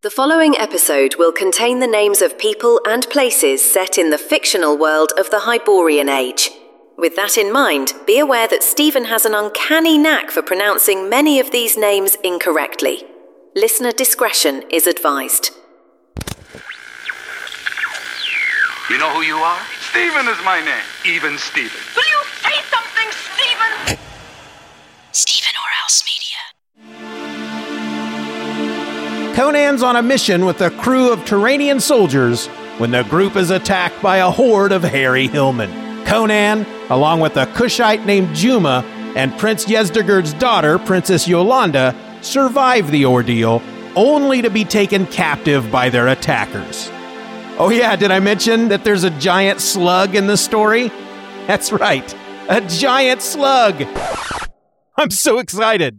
The following episode will contain the names of people and places set in the fictional world of the Hyborian Age. With that in mind, be aware that Stephen has an uncanny knack for pronouncing many of these names incorrectly. Listener discretion is advised. You know who you are? Stephen is my name. Even Stephen. Will you say something, Stephen? Stephen Orhouse Media. Conan's on a mission with a crew of Turanian soldiers when the group is attacked by a horde of hairy hillmen. Conan, along with a Kushite named Juma and Prince Yezdegerd's daughter, Princess Yolanda, survive the ordeal, only to be taken captive by their attackers. Oh yeah, did I mention that there's a giant slug in the story? That's right, a giant slug! I'm so excited!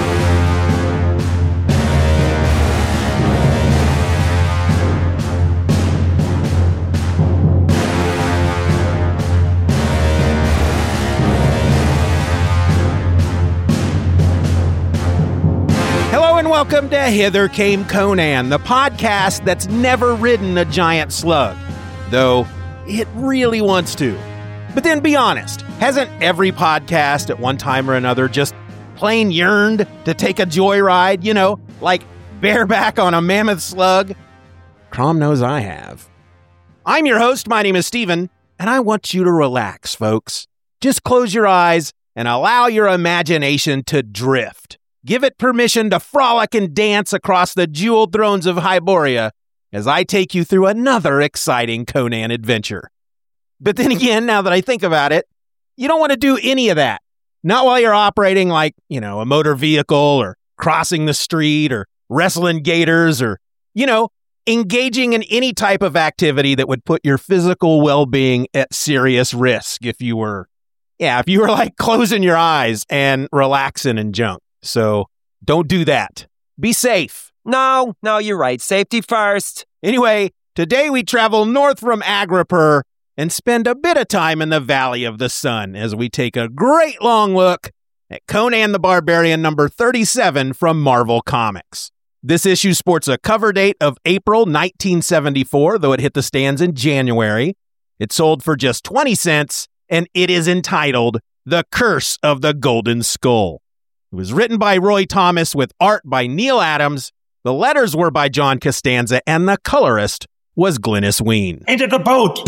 Welcome to Hither Came Conan, the podcast that's never ridden a giant slug. Though, it really wants to. But then be honest, hasn't every podcast at one time or another just plain yearned to take a joyride, like bareback on a mammoth slug? Crom knows I have. I'm your host, my name is Stephen, and I want you to relax, folks. Just close your eyes and allow your imagination to drift. Give it permission to frolic and dance across the jeweled thrones of Hyboria as I take you through another exciting Conan adventure. But then again, now that I think about it, you don't want to do any of that. Not while you're operating like, a motor vehicle or crossing the street or wrestling gators or, engaging in any type of activity that would put your physical well-being at serious risk if you were like closing your eyes and relaxing and junk. So, don't do that. Be safe. No, you're right. Safety first. Anyway, today we travel north from Agripur and spend a bit of time in the Valley of the Sun as we take a great long look at Conan the Barbarian number 37 from Marvel Comics. This issue sports a cover date of April 1974, though it hit the stands in January. It sold for just 20 cents, and it is entitled The Curse of the Golden Skull. It was written by Roy Thomas with art by Neil Adams. The letters were by John Costanza, and the colorist was Glynis Wein. Into the boat!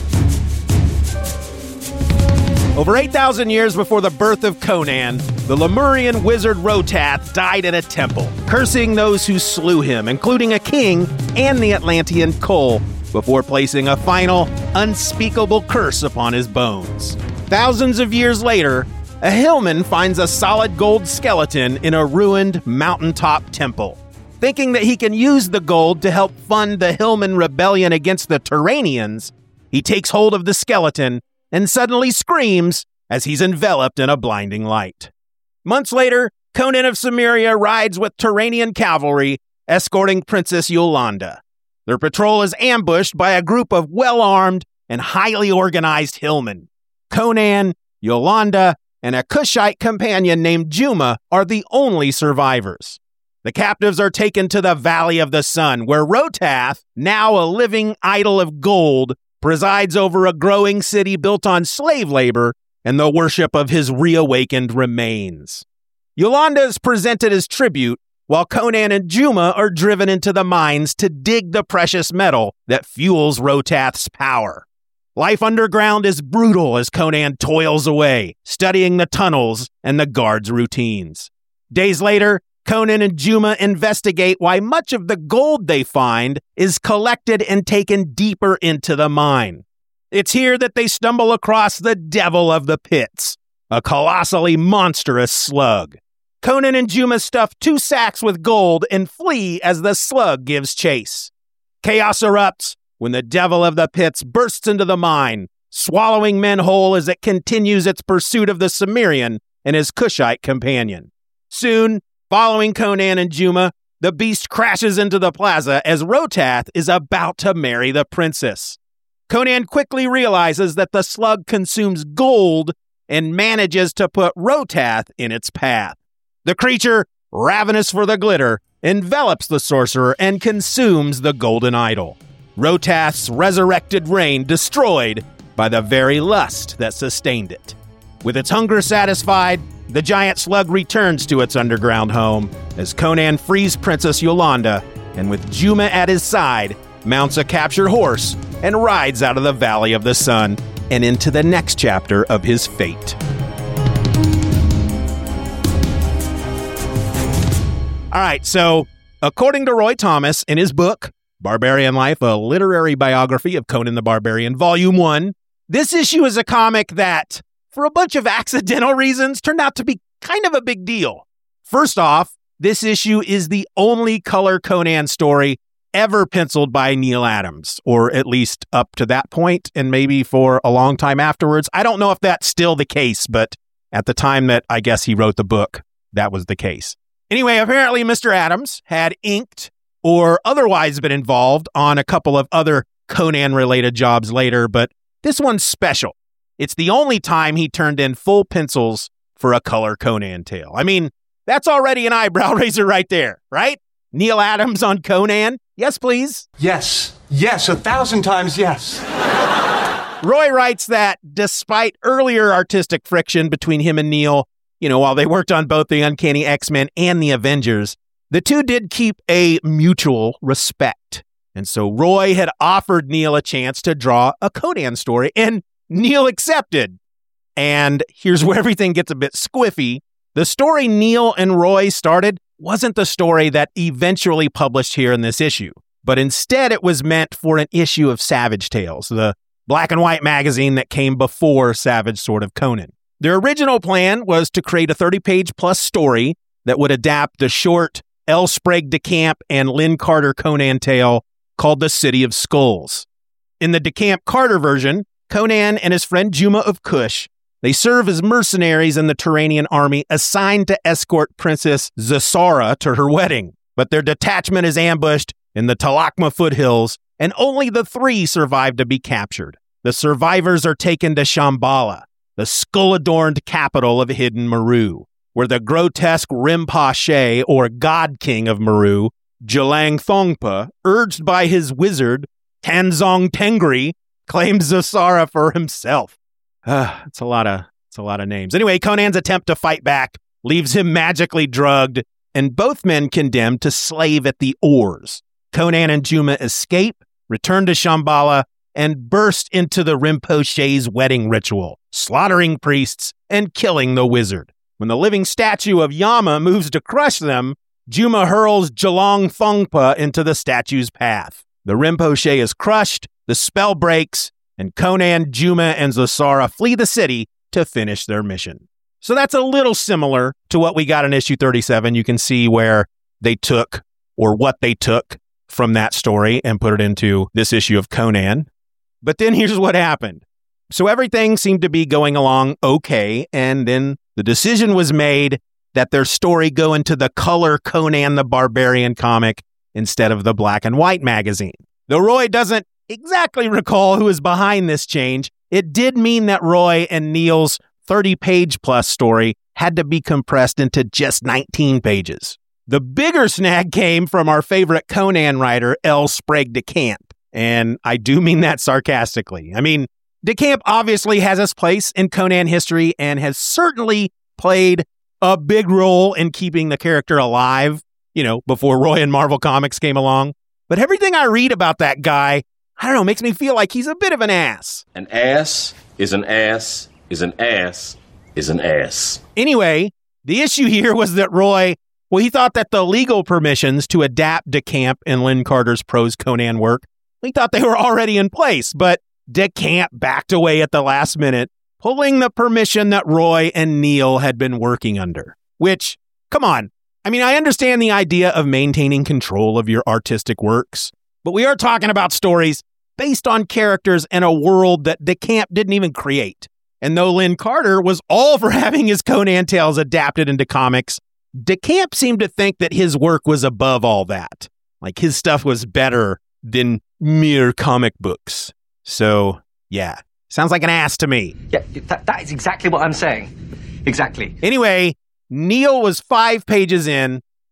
Over 8,000 years before the birth of Conan, the Lemurian wizard Rotath died in a temple, cursing those who slew him, including a king and the Atlantean Kol, before placing a final, unspeakable curse upon his bones. Thousands of years later, a hillman finds a solid gold skeleton in a ruined mountaintop temple. Thinking that he can use the gold to help fund the Hillman rebellion against the Turanians, he takes hold of the skeleton and suddenly screams as he's enveloped in a blinding light. Months later, Conan of Cimmeria rides with Turanian cavalry, escorting Princess Yolanda. Their patrol is ambushed by a group of well-armed and highly organized hillmen. Conan, Yolanda, and a Kushite companion named Juma are the only survivors. The captives are taken to the Valley of the Sun, where Rotath, now a living idol of gold, presides over a growing city built on slave labor and the worship of his reawakened remains. Yolanda is presented as tribute, while Conan and Juma are driven into the mines to dig the precious metal that fuels Rotath's power. Life underground is brutal as Conan toils away, studying the tunnels and the guards' routines. Days later, Conan and Juma investigate why much of the gold they find is collected and taken deeper into the mine. It's here that they stumble across the Devil of the Pits, a colossally monstrous slug. Conan and Juma stuff 2 sacks with gold and flee as the slug gives chase. Chaos erupts when the Devil of the Pits bursts into the mine, swallowing men whole as it continues its pursuit of the Cimmerian and his Kushite companion. Soon, following Conan and Juma, the beast crashes into the plaza as Rotath is about to marry the princess. Conan quickly realizes that the slug consumes gold and manages to put Rotath in its path. The creature, ravenous for the glitter, envelops the sorcerer and consumes the golden idol. Rotath's resurrected reign destroyed by the very lust that sustained it. With its hunger satisfied, the giant slug returns to its underground home as Conan frees Princess Yolanda and with Juma at his side, mounts a captured horse and rides out of the Valley of the Sun and into the next chapter of his fate. All right, so according to Roy Thomas in his book, Barbarian Life, a literary biography of Conan the Barbarian, Volume 1, this issue is a comic that, for a bunch of accidental reasons, turned out to be kind of a big deal. First off, this issue is the only color Conan story ever penciled by Neal Adams, or at least up to that point, and maybe for a long time afterwards. I don't know if that's still the case, but at the time that I guess he wrote the book, that was the case. Anyway, apparently Mr. Adams had inked or otherwise been involved on a couple of other Conan-related jobs later, but this one's special. It's the only time he turned in full pencils for a color Conan tale. I mean, that's already an eyebrow raiser right there, right? Neal Adams on Conan? Yes, please. Yes, 1,000 times yes. Roy writes that despite earlier artistic friction between him and Neal, while they worked on both the Uncanny X-Men and the Avengers, the two did keep a mutual respect. And so Roy had offered Neal a chance to draw a Conan story, and Neal accepted. And here's where everything gets a bit squiffy. The story Neal and Roy started wasn't the story that eventually published here in this issue, but instead it was meant for an issue of Savage Tales, the black and white magazine that came before Savage Sword of Conan. Their original plan was to create a 30-page plus story that would adapt the short L. Sprague de Camp and Lynn Carter Conan tale called The City of Skulls. In the de Camp Carter version, Conan and his friend Juma of Kush, they serve as mercenaries in the Turanian army assigned to escort Princess Zasara to her wedding. But their detachment is ambushed in the Talakma foothills, and only the three survive to be captured. The survivors are taken to Shambhala, the skull-adorned capital of hidden Meru, where the grotesque Rinpoche, or God King of Meru, Jalang Thongpa, urged by his wizard, Tanzong Tengri, claims Zasara for himself. It's a lot of names. Anyway, Conan's attempt to fight back leaves him magically drugged, and both men condemned to slave at the oars. Conan and Juma escape, return to Shambhala, and burst into the Rinpoche's wedding ritual, slaughtering priests and killing the wizard. When the living statue of Yama moves to crush them, Juma hurls Jalang Thongpa into the statue's path. The Rinpoche is crushed, the spell breaks, and Conan, Juma, and Zasara flee the city to finish their mission. So that's a little similar to what we got in issue 37. You can see where they took, or what they took, from that story and put it into this issue of Conan. But then here's what happened. So everything seemed to be going along okay, and then the decision was made that their story go into the color Conan the Barbarian comic instead of the black and white magazine. Though Roy doesn't exactly recall who is behind this change, it did mean that Roy and Neal's 30-page plus story had to be compressed into just 19 pages. The bigger snag came from our favorite Conan writer, L. Sprague de Camp. And I do mean that sarcastically. I mean, de Camp obviously has his place in Conan history and has certainly played a big role in keeping the character alive, before Roy and Marvel Comics came along. But everything I read about that guy, I don't know, makes me feel like he's a bit of an ass. An ass is an ass is an ass is an ass. Anyway, the issue here was that Roy, he thought that the legal permissions to adapt de Camp and Lynn Carter's prose Conan work, he thought they were already in place, but de Camp backed away at the last minute, pulling the permission that Roy and Neal had been working under. Which, come on, I mean, I understand the idea of maintaining control of your artistic works, but we are talking about stories based on characters in a world that de Camp didn't even create. And though Lynn Carter was all for having his Conan tales adapted into comics, de Camp seemed to think that his work was above all that. Like his stuff was better than mere comic books. So, yeah, sounds like an ass to me. Yeah, that is exactly what I'm saying. Exactly. Anyway, Neal was 5 pages in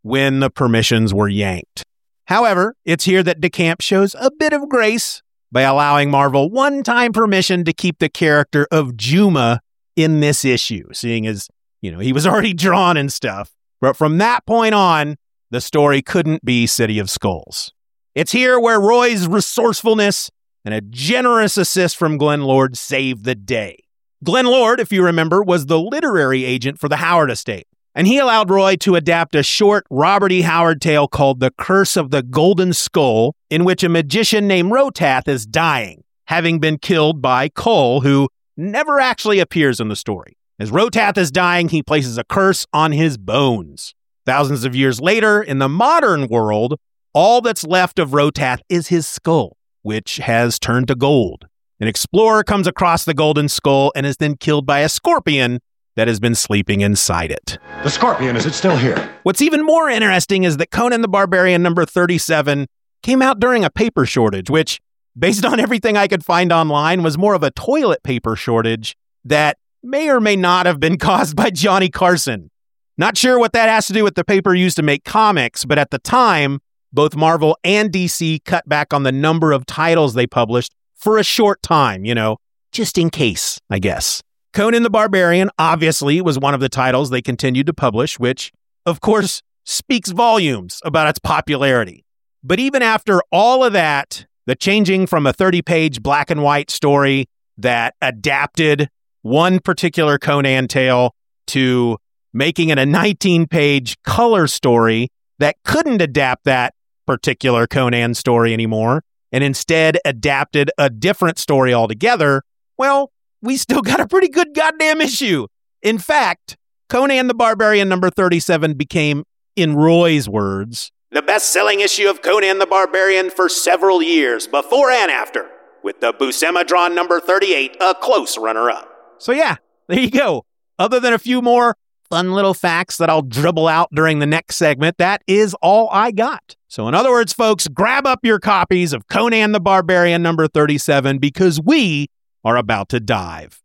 when the permissions were yanked. However, it's here that DeCamp shows a bit of grace by allowing Marvel one-time permission to keep the character of Juma in this issue, seeing as, he was already drawn and stuff. But from that point on, the story couldn't be City of Skulls. It's here where Roy's resourcefulness and a generous assist from Glenn Lord saved the day. Glenn Lord, if you remember, was the literary agent for the Howard estate, and he allowed Roy to adapt a short Robert E. Howard tale called The Curse of the Golden Skull, in which a magician named Rotath is dying, having been killed by Cole, who never actually appears in the story. As Rotath is dying, he places a curse on his bones. Thousands of years later, in the modern world, all that's left of Rotath is his skull, which has turned to gold. An explorer comes across the golden skull and is then killed by a scorpion that has been sleeping inside it. The scorpion, is it still here? What's even more interesting is that Conan the Barbarian number 37 came out during a paper shortage, which, based on everything I could find online, was more of a toilet paper shortage that may or may not have been caused by Johnny Carson. Not sure what that has to do with the paper used to make comics, but at the time, both Marvel and DC cut back on the number of titles they published for a short time, just in case, I guess. Conan the Barbarian, obviously, was one of the titles they continued to publish, which, of course, speaks volumes about its popularity. But even after all of that, the changing from a 30-page black and white story that adapted one particular Conan tale to making it a 19-page color story that couldn't adapt that particular Conan story anymore, and instead adapted a different story altogether, well, we still got a pretty good goddamn issue. In fact, Conan the Barbarian number 37 became, in Roy's words, the best-selling issue of Conan the Barbarian for several years, before and after, with the Buscema drawn number 38 a close runner-up. So yeah, there you go. Other than a few more fun little facts that I'll dribble out during the next segment, that is all I got. So in other words, folks, grab up your copies of Conan the Barbarian number 37 because we are about to dive.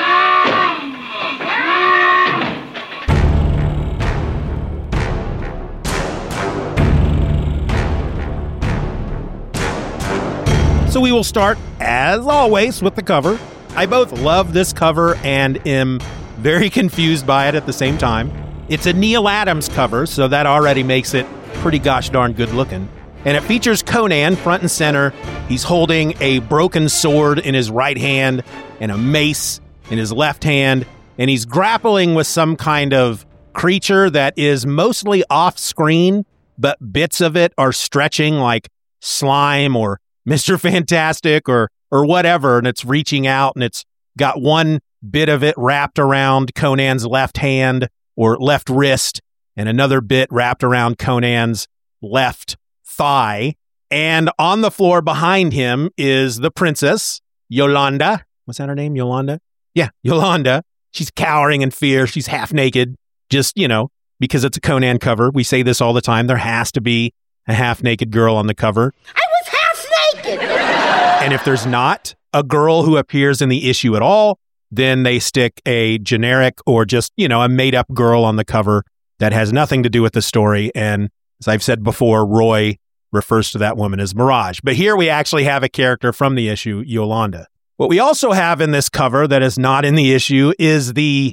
So we will start, as always, with the cover. I both love this cover and am very confused by it at the same time. It's a Neil Adams cover, so that already makes it pretty gosh darn good looking. And it features Conan front and center. He's holding a broken sword in his right hand and a mace in his left hand. And he's grappling with some kind of creature that is mostly off screen, but bits of it are stretching like slime or Mr. Fantastic or whatever. And it's reaching out and it's got one bit of it wrapped around Conan's left hand or left wrist and another bit wrapped around Conan's left thigh. And on the floor behind him is the princess, Yolanda. What's that her name? Yolanda? Yeah, Yolanda. She's cowering in fear. She's half naked. Just, because it's a Conan cover. We say this all the time. There has to be a half naked girl on the cover. I was half naked! And if there's not a girl who appears in the issue at all, then they stick a generic or just, a made up girl on the cover that has nothing to do with the story. And as I've said before, Roy refers to that woman as Mirage. But here we actually have a character from the issue, Yolanda. What we also have in this cover that is not in the issue is the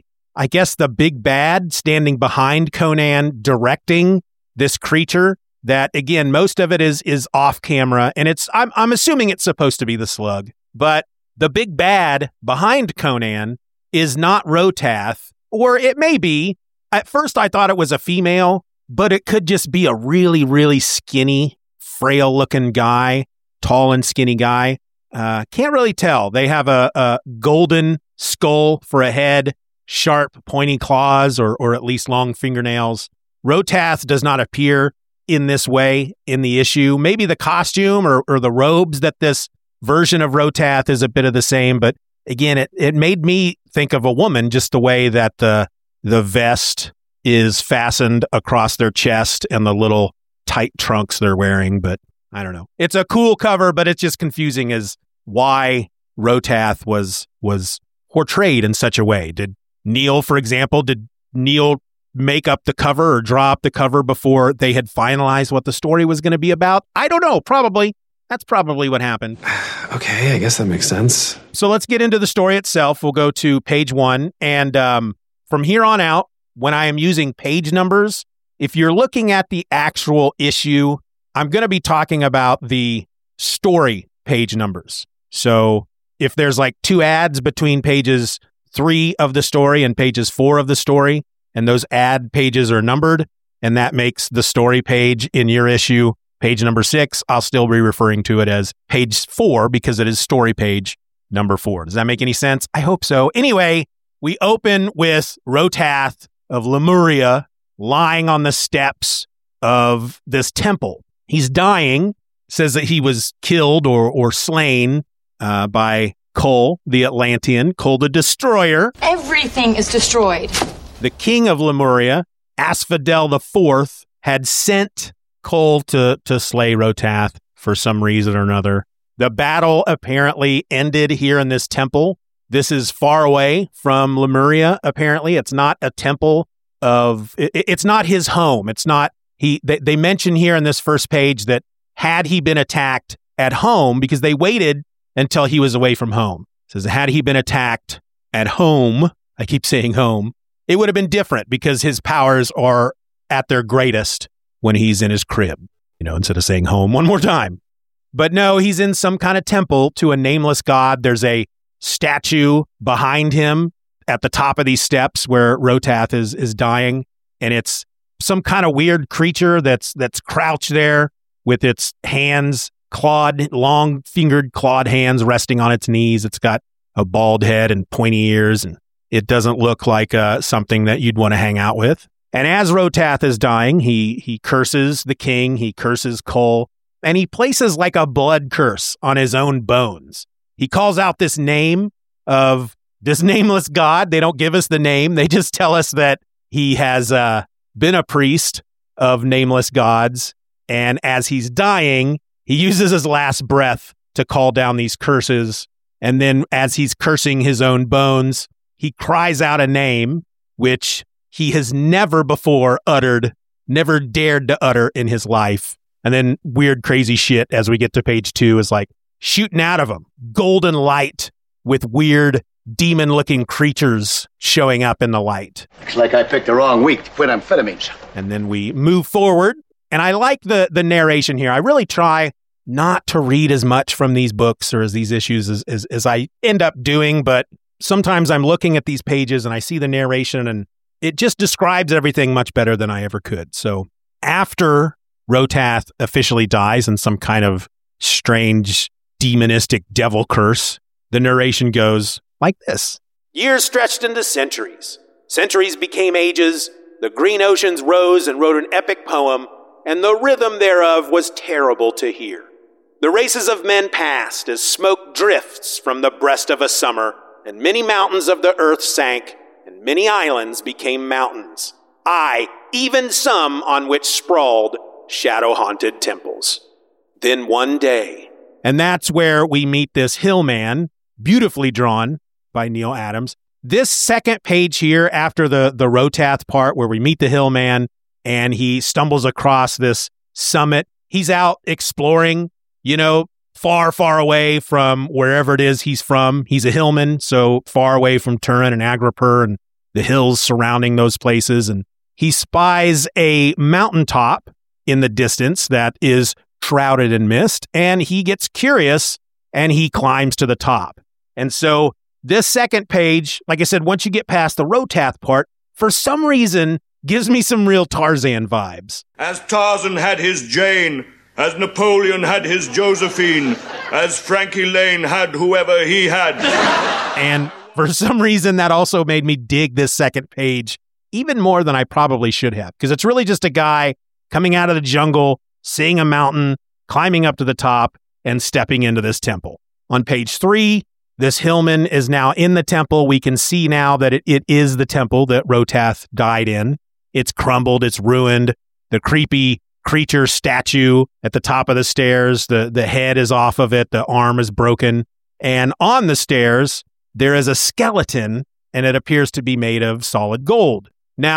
big bad standing behind Conan directing this creature that, again, most of it is off camera. And I'm assuming it's supposed to be the Slug. But the big bad behind Conan is not Rotath, or it may be. At first, I thought it was a female, but it could just be a really, really skinny, frail-looking guy, tall and skinny guy. Can't really tell. They have a golden skull for a head, sharp, pointy claws, or at least long fingernails. Rotath does not appear in this way in the issue. Maybe the costume or the robes that this version of Rotath is a bit of the same, but again, it made me think of a woman, just the way that the vest is fastened across their chest and the little tight trunks they're wearing. But I don't know. It's a cool cover, but it's just confusing as why Rotath was portrayed in such a way. Did Neil make up the cover or draw up the cover before they had finalized what the story was going to be about? I don't know. Probably. That's probably what happened. Okay, I guess that makes sense. So let's get into the story itself. We'll go to page 1. And from here on out, when I am using page numbers, if you're looking at the actual issue, I'm going to be talking about the story page numbers. So if there's like 2 ads between pages 3 of the story and pages 4 of the story, and those ad pages are numbered, and that makes the story page in your issue page number 6, I'll still be referring to it as page 4 because it is story page number 4. Does that make any sense? I hope so. Anyway, we open with Rotath of Lemuria lying on the steps of this temple. He's dying, says that he was killed or slain by Kol, the Atlantean, Kol the Destroyer. Everything is destroyed. The king of Lemuria, Asphodel IV, had sent Kol to slay Rotath for some reason or another. The battle apparently ended here in this temple. This is far away from Lemuria, apparently. It's not a temple of... It's not his home. It's not... They mention here in this first page that had he been attacked at home, because they waited until he was away from home. It says, had he been attacked at home, I keep saying home, it would have been different because his powers are at their greatest when he's in his crib, instead of saying home one more time. But no, he's in some kind of temple to a nameless god. There's a statue behind him at the top of these steps where Rotath is dying. And it's some kind of weird creature that's crouched there with its hands long-fingered clawed hands resting on its knees. It's got a bald head and pointy ears, and it doesn't look like something that you'd want to hang out with. And as Rotath is dying, he curses the king, he curses Kol, and he places like a blood curse on his own bones. He calls out this name of this nameless god. They don't give us the name. They just tell us that he has been a priest of nameless gods. And as he's dying, he uses his last breath to call down these curses. And then as he's cursing his own bones, he cries out a name which he has never before uttered, never dared to utter in his life. And then weird, crazy shit as we get to page 2 is like shooting out of him. Golden light with weird, demon-looking creatures showing up in the light. Looks like I picked the wrong week to quit amphetamines. And then we move forward. And I like the narration here. I really try not to read as much from these books or as these issues as I end up doing. But sometimes I'm looking at these pages and I see the narration and it just describes everything much better than I ever could. So after Rotath officially dies in some kind of strange, demonistic devil curse, the narration goes like this. Years stretched into centuries. Centuries became ages. The green oceans rose and wrote an epic poem, and the rhythm thereof was terrible to hear. The races of men passed as smoke drifts from the breast of a summer, and many mountains of the earth sank, and many islands became mountains. Aye, even some on which sprawled shadow-haunted temples. Then one day... And that's where we meet this hillman, beautifully drawn by Neil Adams. This second page here, after the Rotath part where we meet the hillman and he stumbles across this summit, he's out exploring, far, far away from wherever it is he's from. He's a hillman, so far away from Turin and Agripur and the hills surrounding those places. And he spies a mountaintop in the distance that is shrouded in mist, and he gets curious and he climbs to the top. And so this second page, like I said, once you get past the Rotath part, for some reason gives me some real Tarzan vibes. As Tarzan had his Jane, as Napoleon had his Josephine, as Frankie Lane had whoever he had. And for some reason, that also made me dig this second page even more than I probably should have, because it's really just a guy coming out of the jungle, seeing a mountain, climbing up to the top, and stepping into this temple. On page 3, this hillman is now in the temple. We can see now that it is the temple that Rotath died in. It's crumbled, it's ruined. The creepy creature statue at the top of the stairs, the head is off of it, the arm is broken. And on the stairs, there is a skeleton, and it appears to be made of solid gold. Now,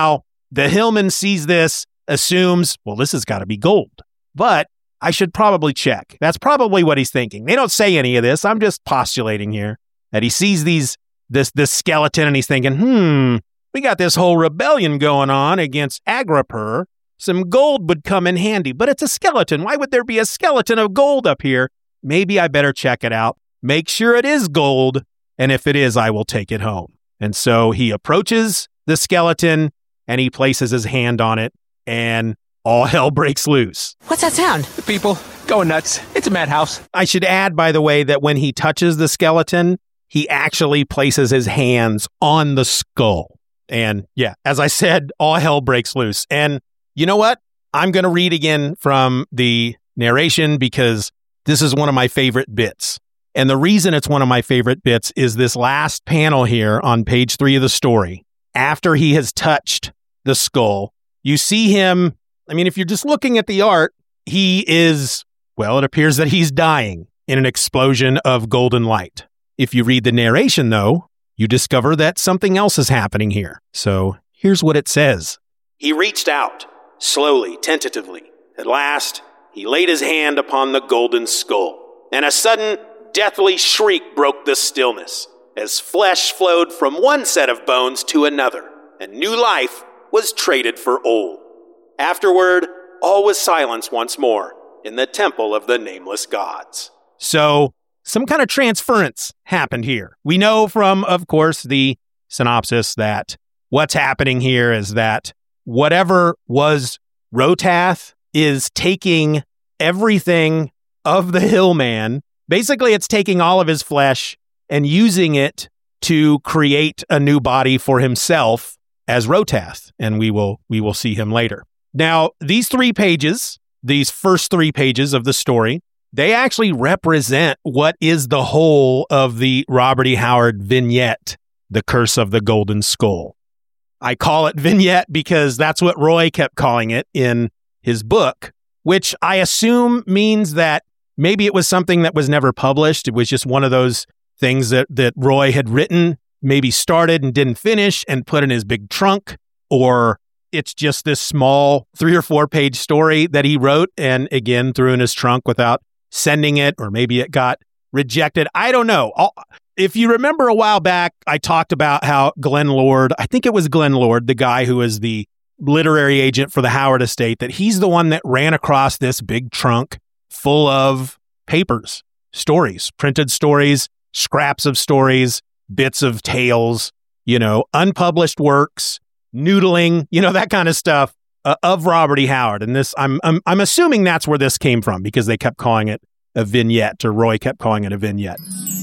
The hillman sees this, assumes, well, this has got to be gold. But I should probably check. That's probably what he's thinking. They don't say any of this. I'm just postulating here that he sees this skeleton and he's thinking, we got this whole rebellion going on against Agrippur. Some gold would come in handy, but it's a skeleton. Why would there be a skeleton of gold up here? Maybe I better check it out. Make sure it is gold. And if it is, I will take it home. And so he approaches the skeleton and he places his hand on it and all hell breaks loose. What's that sound? The people going nuts. It's a madhouse. I should add, by the way, that when he touches the skeleton, he actually places his hands on the skull. And yeah, as I said, all hell breaks loose. And you know what? I'm going to read again from the narration because this is one of my favorite bits. And the reason it's one of my favorite bits is this last panel here on page 3 of the story. After he has touched the skull, you see him. I mean, if you're just looking at the art, he is, well, it appears that he's dying in an explosion of golden light. If you read the narration, though, you discover that something else is happening here. So here's what it says. He reached out, slowly, tentatively. At last, he laid his hand upon the golden skull, and a sudden, deathly shriek broke the stillness as flesh flowed from one set of bones to another, and new life was traded for old. Afterward, all was silence once more in the temple of the nameless gods. So, some kind of transference happened here. We know from, of course, the synopsis that what's happening here is that whatever was Rotath is taking everything of the Hillman. Basically, it's taking all of his flesh and using it to create a new body for himself as Rotath, and we will see him later. Now, these 3 pages, these first 3 pages of the story, they actually represent what is the whole of the Robert E. Howard vignette, The Curse of the Golden Skull. I call it vignette because that's what Roy kept calling it in his book, which I assume means that maybe it was something that was never published. It was just one of those things that Roy had written, maybe started and didn't finish and put in his big trunk, or it's just this small 3 or 4 page story that he wrote and again threw in his trunk without sending it, or maybe it got rejected. I don't know. If you remember a while back, I talked about how Glenn Lord, I think it was Glenn Lord, the guy who is the literary agent for the Howard estate, that he's the one that ran across this big trunk full of papers, stories, printed stories, scraps of stories, bits of tales, unpublished works, noodling, that kind of stuff of Robert E. Howard. And this, I'm assuming that's where this came from because they kept calling it a vignette, or Roy kept calling it a vignette.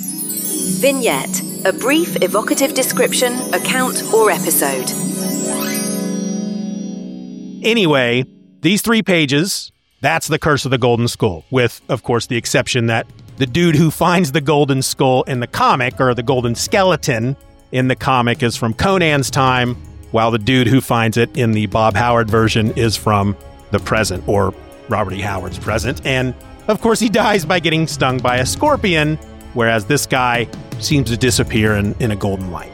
Vignette, a brief, evocative description, account, or episode. Anyway, these 3 pages, that's The Curse of the Golden Skull, with, of course, the exception that the dude who finds the golden skull in the comic, or the golden skeleton in the comic, is from Conan's time, while the dude who finds it in the Bob Howard version is from the present, or Robert E. Howard's present. And, of course, he dies by getting stung by a scorpion, whereas this guy seems to disappear in a golden light.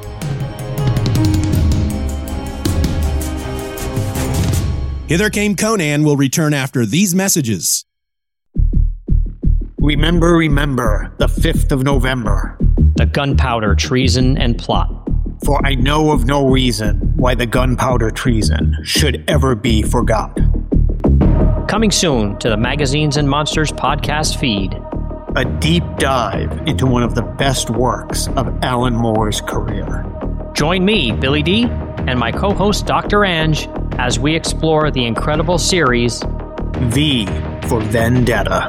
Hither Came Conan will return after these messages. Remember, the 5th of November. The gunpowder treason and plot. For I know of no reason why the gunpowder treason should ever be forgot. Coming soon to the Magazines and Monsters podcast feed. A deep dive into one of the best works of Alan Moore's career. Join me, Billy D., and my co-host Dr. Ange as we explore the incredible series V for Vendetta.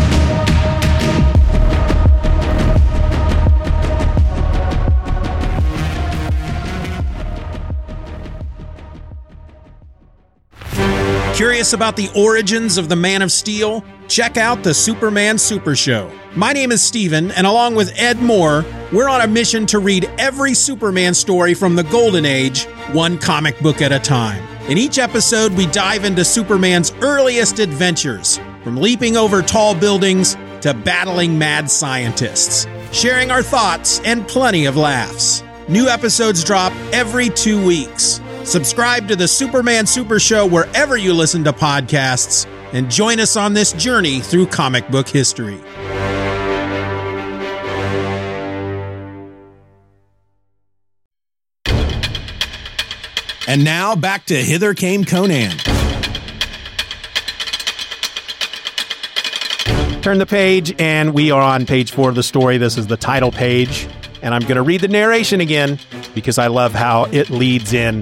Curious about the origins of the Man of Steel? Check out the Superman Super Show. My name is Steven, and along with Ed Moore, we're on a mission to read every Superman story from the Golden Age, one comic book at a time. In each episode, we dive into Superman's earliest adventures, from leaping over tall buildings to battling mad scientists, sharing our thoughts and plenty of laughs. New episodes drop every 2 weeks. Subscribe to the Superman Super Show wherever you listen to podcasts and join us on this journey through comic book history. And now back to Hither Came Conan. Turn the page, and we are on page 4 of the story. This is the title page, and I'm going to read the narration again because I love how it leads in.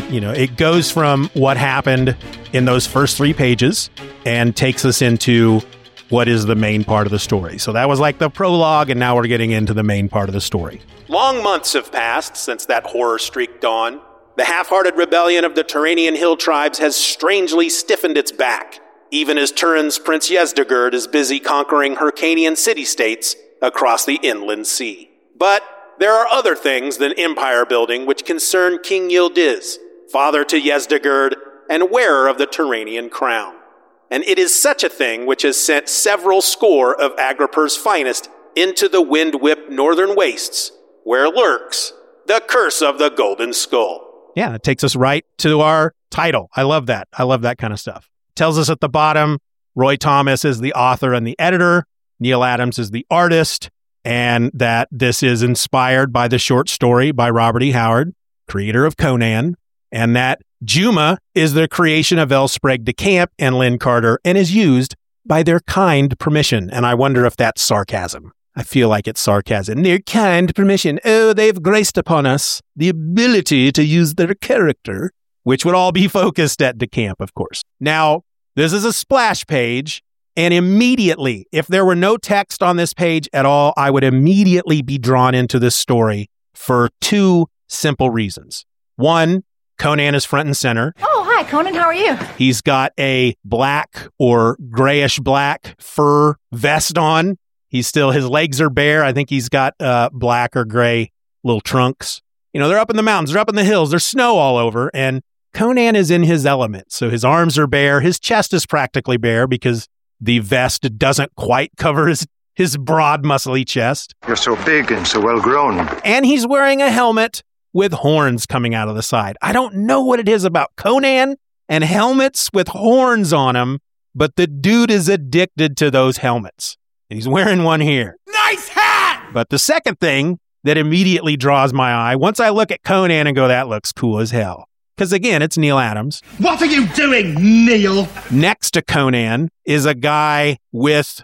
It goes from what happened in those first 3 pages and takes us into what is the main part of the story. So that was like the prologue, and now we're getting into the main part of the story. Long months have passed since that horror streak dawned. The half-hearted rebellion of the Turanian hill tribes has strangely stiffened its back, even as Turin's Prince Yezdegerd is busy conquering Hyrcanian city-states across the inland sea. But there are other things than empire building which concern King Yildiz, father to Yezdegerd and wearer of the Turanian crown. And it is such a thing which has sent several score of Agrippa's finest into the wind-whipped northern wastes, where lurks the curse of the Golden Skull. Yeah, it takes us right to our title. I love that. I love that kind of stuff. Tells us at the bottom, Roy Thomas is the author and the editor, Neal Adams is the artist, and that this is inspired by the short story by Robert E. Howard, creator of Conan, and that Juma is the creation of L. Sprague de Camp and Lynn Carter and is used by their kind permission. And I wonder if that's sarcasm. I feel like it's sarcasm. Their kind permission. Oh, they've graced upon us the ability to use their character, which would all be focused at de Camp, of course. Now, this is a splash page, and immediately, if there were no text on this page at all, I would immediately be drawn into this story for 2 simple reasons. One, Conan is front and center. Oh, hi, Conan. How are you? He's got a black or grayish black fur vest on. His legs are bare. I think he's got black or gray little trunks. They're up in the mountains, they're up in the hills, there's snow all over, and Conan is in his element. So his arms are bare, his chest is practically bare because the vest doesn't quite cover his broad, muscly chest. You're so big and so well grown. And he's wearing a helmet with horns coming out of the side. I don't know what it is about Conan and helmets with horns on them, but the dude is addicted to those helmets. And he's wearing one here. Nice hat! But the second thing that immediately draws my eye, once I look at Conan and go, that looks cool as hell. Because again, it's Neal Adams. What are you doing, Neil? Next to Conan is a guy with,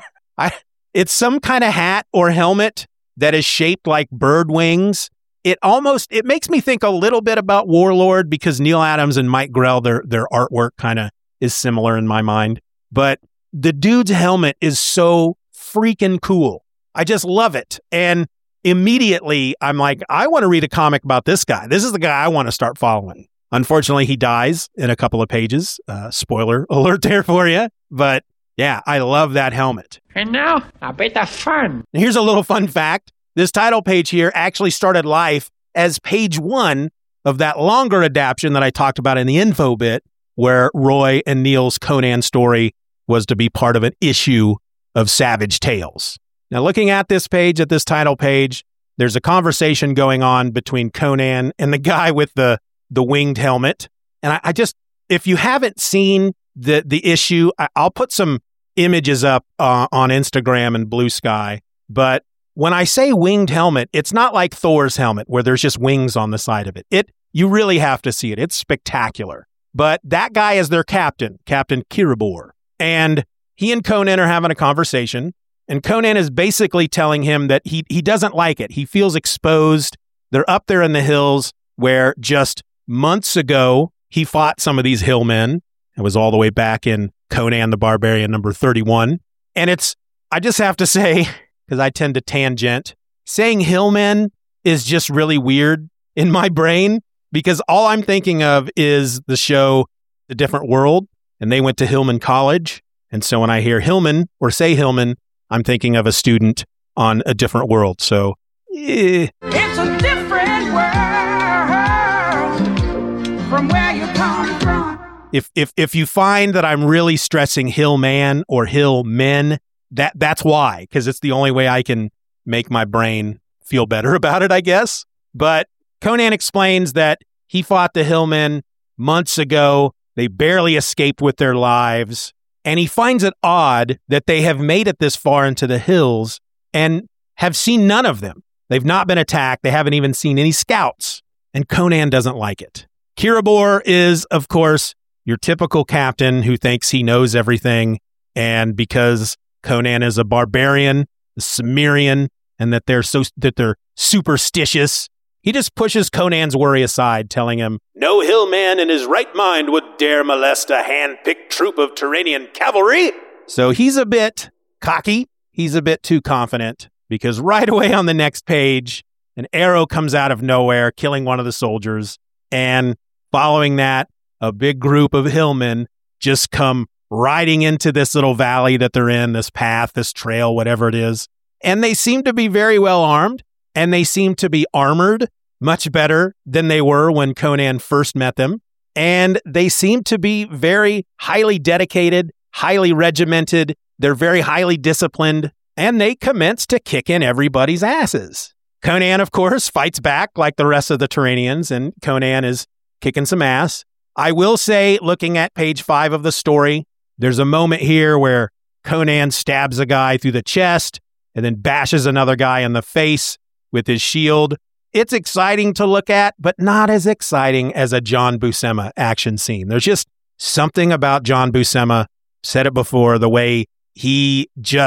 it's some kind of hat or helmet that is shaped like bird wings. It makes me think a little bit about Warlord because Neal Adams and Mike Grell, their artwork kind of is similar in my mind. But the dude's helmet is so freaking cool. I just love it. And immediately I'm like, I want to read a comic about this guy. This is the guy I want to start following. Unfortunately, he dies in a couple of pages. Spoiler alert there for you. But yeah, I love that helmet. And now, a bit of fun. Here's a little fun fact. This title page here actually started life as page 1 of that longer adaptation that I talked about in the info bit, where Roy and Neal's Conan story was to be part of an issue of Savage Tales. Now, looking at this page, at this title page, there's a conversation going on between Conan and the guy with the winged helmet. And I just, if you haven't seen the issue, I'll put some images up on Instagram and Blue Sky. But when I say winged helmet, it's not like Thor's helmet where there's just wings on the side of it. You really have to see it. It's spectacular. But that guy is their captain, Captain Kiribor. And he and Conan are having a conversation. And Conan is basically telling him that he doesn't like it. He feels exposed. They're up there in the hills where just months ago, he fought some of these hillmen. It was all the way back in Conan the Barbarian number 31. And I just have to say, because I tend to tangent, saying hillmen is just really weird in my brain because all I'm thinking of is the show The Different World, and they went to Hillman College. And so when I hear Hillman or say Hillman, I'm thinking of a student on a different world. So, It's a different world from where you come from. If you find that I'm really stressing Hillman or Hillmen, that's why, because it's the only way I can make my brain feel better about it, I guess. But Conan explains that He fought the Hillmen months ago. They barely escaped with their lives. And he finds it odd that they have made it this far into the hills and have seen none of them. They've not been attacked. They haven't even seen any scouts. And Conan doesn't like it. Kirabor is, of course, your typical captain who thinks he knows everything. And because Conan is a barbarian, a Cimmerian, and that they're superstitious, he just pushes Conan's worry aside, telling him, "No hillman in his right mind would dare molest a hand-picked troop of Turanian cavalry." So he's a bit cocky. He's a bit too confident, because right away on the next page, an arrow comes out of nowhere, killing one of the soldiers. And following that, a big group of hillmen just come riding into this little valley that they're in, this path, this trail, whatever it is. And they seem to be very well armed, and they seem to be armored much better than they were when Conan first met them. And they seem to be very highly dedicated, highly regimented. They're very highly disciplined, and they commence to kick in everybody's asses. Conan, of course, fights back like the rest of the Turanians, and Conan is kicking some ass. I will say, looking at page 5 of the story, there's a moment here where Conan stabs a guy through the chest and then bashes another guy in the face with his shield. It's exciting to look at, but not as exciting as a John Buscema action scene. There's just something about John Buscema, said it before, the way he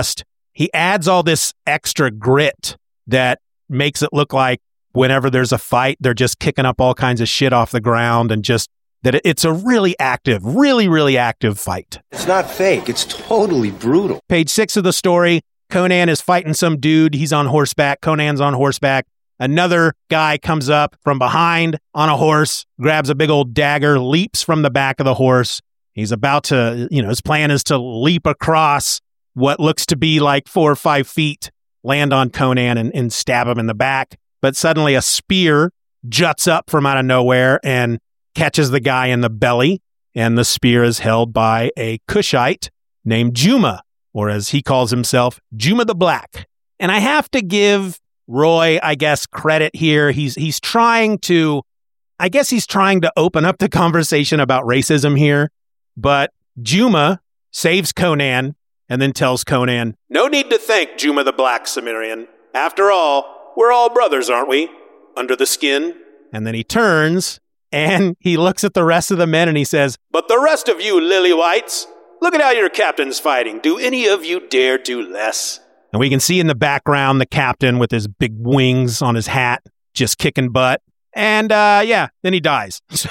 adds all this extra grit that makes it look like whenever there's a fight, they're just kicking up all kinds of shit off the ground, and just that it's a really active, really active fight. It's not fake. It's totally brutal. Page 6 of the story, Conan is fighting some dude. He's on horseback. Conan's on horseback. Another guy comes up from behind on a horse, grabs a big old dagger, leaps from the back of the horse. He's about to, his plan is to leap across what looks to be like 4 or 5 feet, land on Conan and stab him in the back. But suddenly a spear juts up from out of nowhere and catches the guy in the belly. And the spear is held by a Cushite named Juma, or as he calls himself, Juma the Black. And I have to give Roy, I guess, credit here. He's trying to open up the conversation about racism here. But Juma saves Conan and then tells Conan, "No need to thank Juma the Black, Cimmerian. After all, we're all brothers, aren't we? Under the skin." And then he turns and he looks at the rest of the men and he says, "But the rest of you lily whites, look at how your captain's fighting. Do any of you dare do less?" And we can see in the background the captain with his big wings on his hat, just kicking butt. And then he dies. So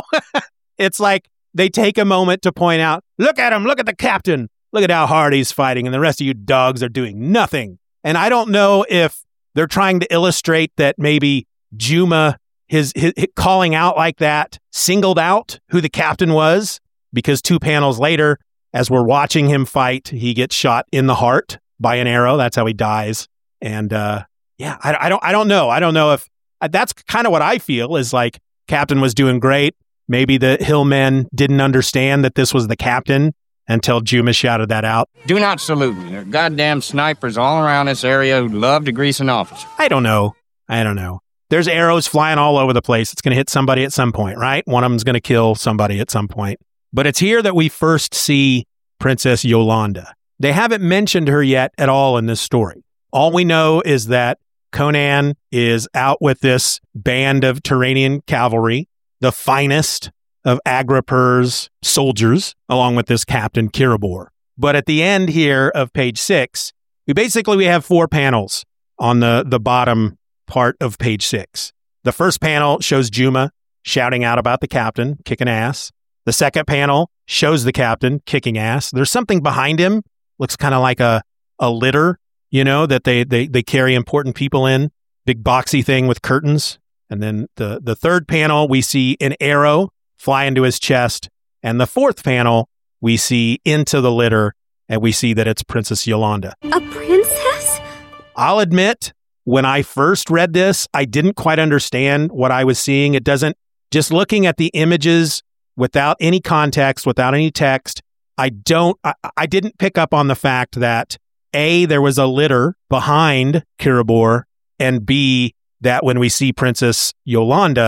it's like they take a moment to point out, look at him, look at the captain. Look at how hard he's fighting, and the rest of you dogs are doing nothing. And I don't know if they're trying to illustrate that maybe Juma, his calling out like that, singled out who the captain was, because 2 panels later, as we're watching him fight, he gets shot in the heart by an arrow. That's how he dies. And I don't know. I don't know if that's kind of what I feel is like captain was doing great. Maybe the hillmen didn't understand that this was the captain until Juma shouted that out. "Do not salute me. There are goddamn snipers all around this area who'd love to grease an officer." I don't know. There's arrows flying all over the place. It's going to hit somebody at some point, right? One of them's going to kill somebody at some point. But it's here that we first see Princess Yolanda. They haven't mentioned her yet at all in this story. All we know is that Conan is out with this band of Turanian cavalry, the finest of Agripper's soldiers, along with this Captain Kirabor. But at the end here of page 6, we have 4 panels on the bottom part of page 6. The first panel shows Juma shouting out about the captain, kicking ass. The second panel shows the captain kicking ass. There's something behind him, looks kind of like a litter, that they carry important people in, big boxy thing with curtains. And then the third panel, we see an arrow fly into his chest. And the fourth panel, we see into the litter, and we see that it's Princess Yolanda. A princess? I'll admit, when I first read this, I didn't quite understand what I was seeing. It doesn't, just looking at the images without any context, without any text, I didn't pick up on the fact that A, there was a litter behind Kirabor, and B, that when we see Princess Yolanda,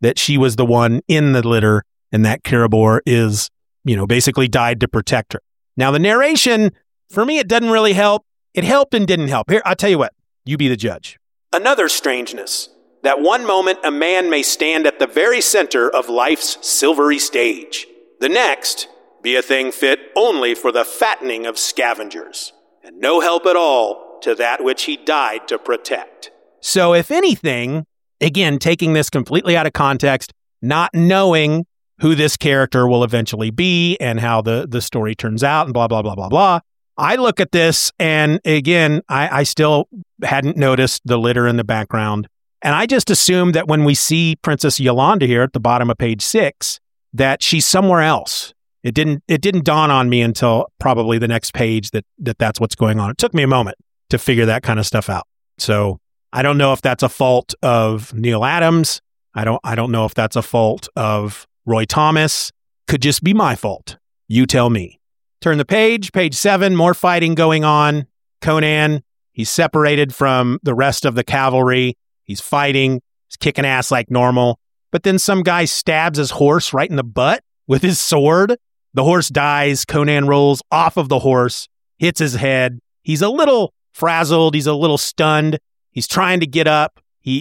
that she was the one in the litter and that Kiribor is, basically died to protect her. Now, the narration, for me, it doesn't really help. It helped and didn't help. Here, I'll tell you what. You be the judge. Another strangeness, that one moment a man may stand at the very center of life's silvery stage. The next be a thing fit only for the fattening of scavengers, and no help at all to that which he died to protect. So if anything, again, taking this completely out of context, not knowing who this character will eventually be and how the story turns out and blah, blah, blah, blah, blah, I look at this and again, I still hadn't noticed the litter in the background. And I just assumed that when we see Princess Yolanda here at the bottom of page 6, that she's somewhere else. It didn't dawn on me until probably the next page that's what's going on. It took me a moment to figure that kind of stuff out. So I don't know if that's a fault of Neil Adams. I don't know if that's a fault of Roy Thomas. Could just be my fault. You tell me. Turn the page 7, more fighting going on. Conan, he's separated from the rest of the cavalry. He's fighting. He's kicking ass like normal. But then some guy stabs his horse right in the butt with his sword. The horse dies. Conan rolls off of the horse, hits his head. He's a little frazzled. He's a little stunned. He's trying to get up.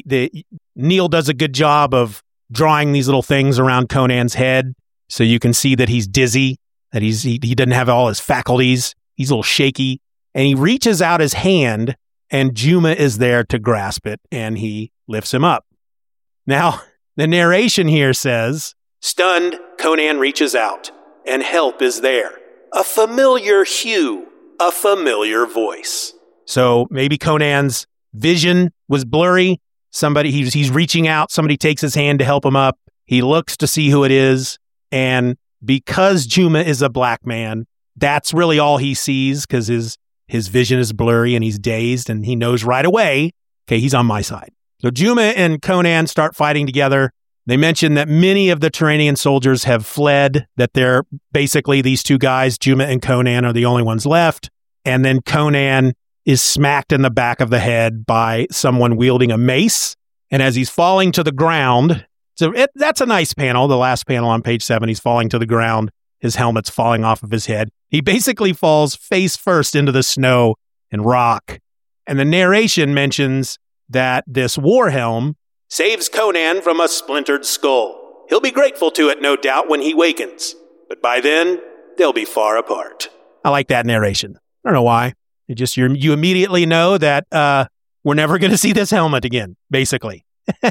Neil does a good job of drawing these little things around Conan's head so you can see that he's dizzy, that he doesn't have all his faculties. He's a little shaky. And he reaches out his hand, and Juma is there to grasp it, and he lifts him up. Now, the narration here says, stunned, Conan reaches out, and help is there. A familiar hue, a familiar voice. So maybe Conan's vision was blurry. He's reaching out. Somebody takes his hand to help him up. He looks to see who it is. And because Juma is a black man, that's really all he sees because his vision is blurry and he's dazed and he knows right away, okay, he's on my side. So Juma and Conan start fighting together. They mention that many of the Turanian soldiers have fled, that they're basically these two guys, Juma and Conan, are the only ones left. And then Conan is smacked in the back of the head by someone wielding a mace. And as he's falling to the ground, that's a nice panel, the last panel on page 7, he's falling to the ground. His helmet's falling off of his head. He basically falls face first into the snow and rock. And the narration mentions that this war helm saves Conan from a splintered skull. He'll be grateful to it, no doubt, when he wakens. But by then, they'll be far apart. I like that narration. I don't know why. You immediately know that we're never going to see this helmet again, basically.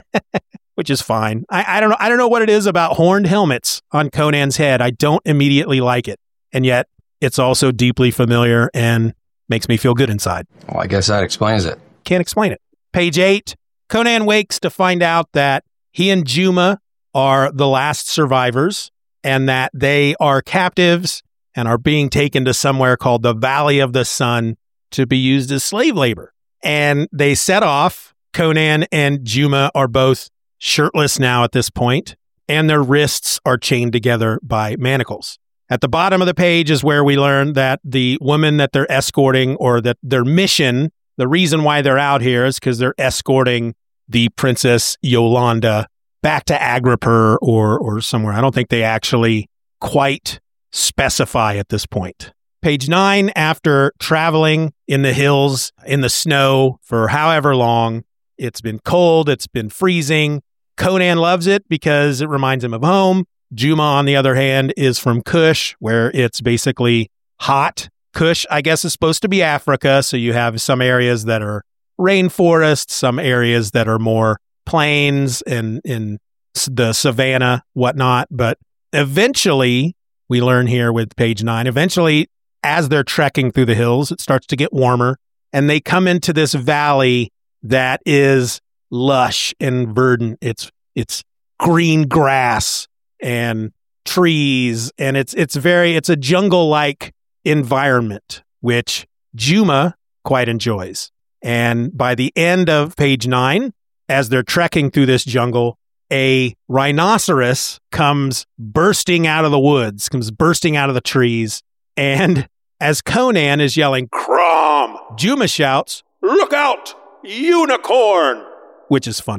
Which is fine. I don't know what it is about horned helmets on Conan's head. I don't immediately like it. And yet, it's also deeply familiar and makes me feel good inside. Well, I guess that explains it. Can't explain it. Page 8. Conan wakes to find out that he and Juma are the last survivors and that they are captives and are being taken to somewhere called the Valley of the Sun to be used as slave labor. And they set off. Conan and Juma are both shirtless now at this point, and their wrists are chained together by manacles. At the bottom of the page is where we learn that the woman that they're escorting, or that their mission, the reason why they're out here is because they're escorting the Princess Yolanda back to Agripur or somewhere. I don't think they actually quite specify at this point. Page 9, after traveling in the hills, in the snow for however long, it's been cold, it's been freezing. Conan loves it because it reminds him of home. Juma, on the other hand, is from Kush, where it's basically hot. Kush, I guess, is supposed to be Africa, so you have some areas that are rainforests, some areas that are more plains and in the savanna, whatnot. But eventually, we learn here with page 9, eventually, as they're trekking through the hills, it starts to get warmer, and they come into this valley that is lush and verdant. It's green grass and trees, and it's a jungle-like environment, which Juma quite enjoys. And by the end of page 9, as they're trekking through this jungle, a rhinoceros comes bursting out of the woods, comes bursting out of the trees, and as Conan is yelling, "Crom!" Juma shouts, "Look out! Unicorn!" Which is funny.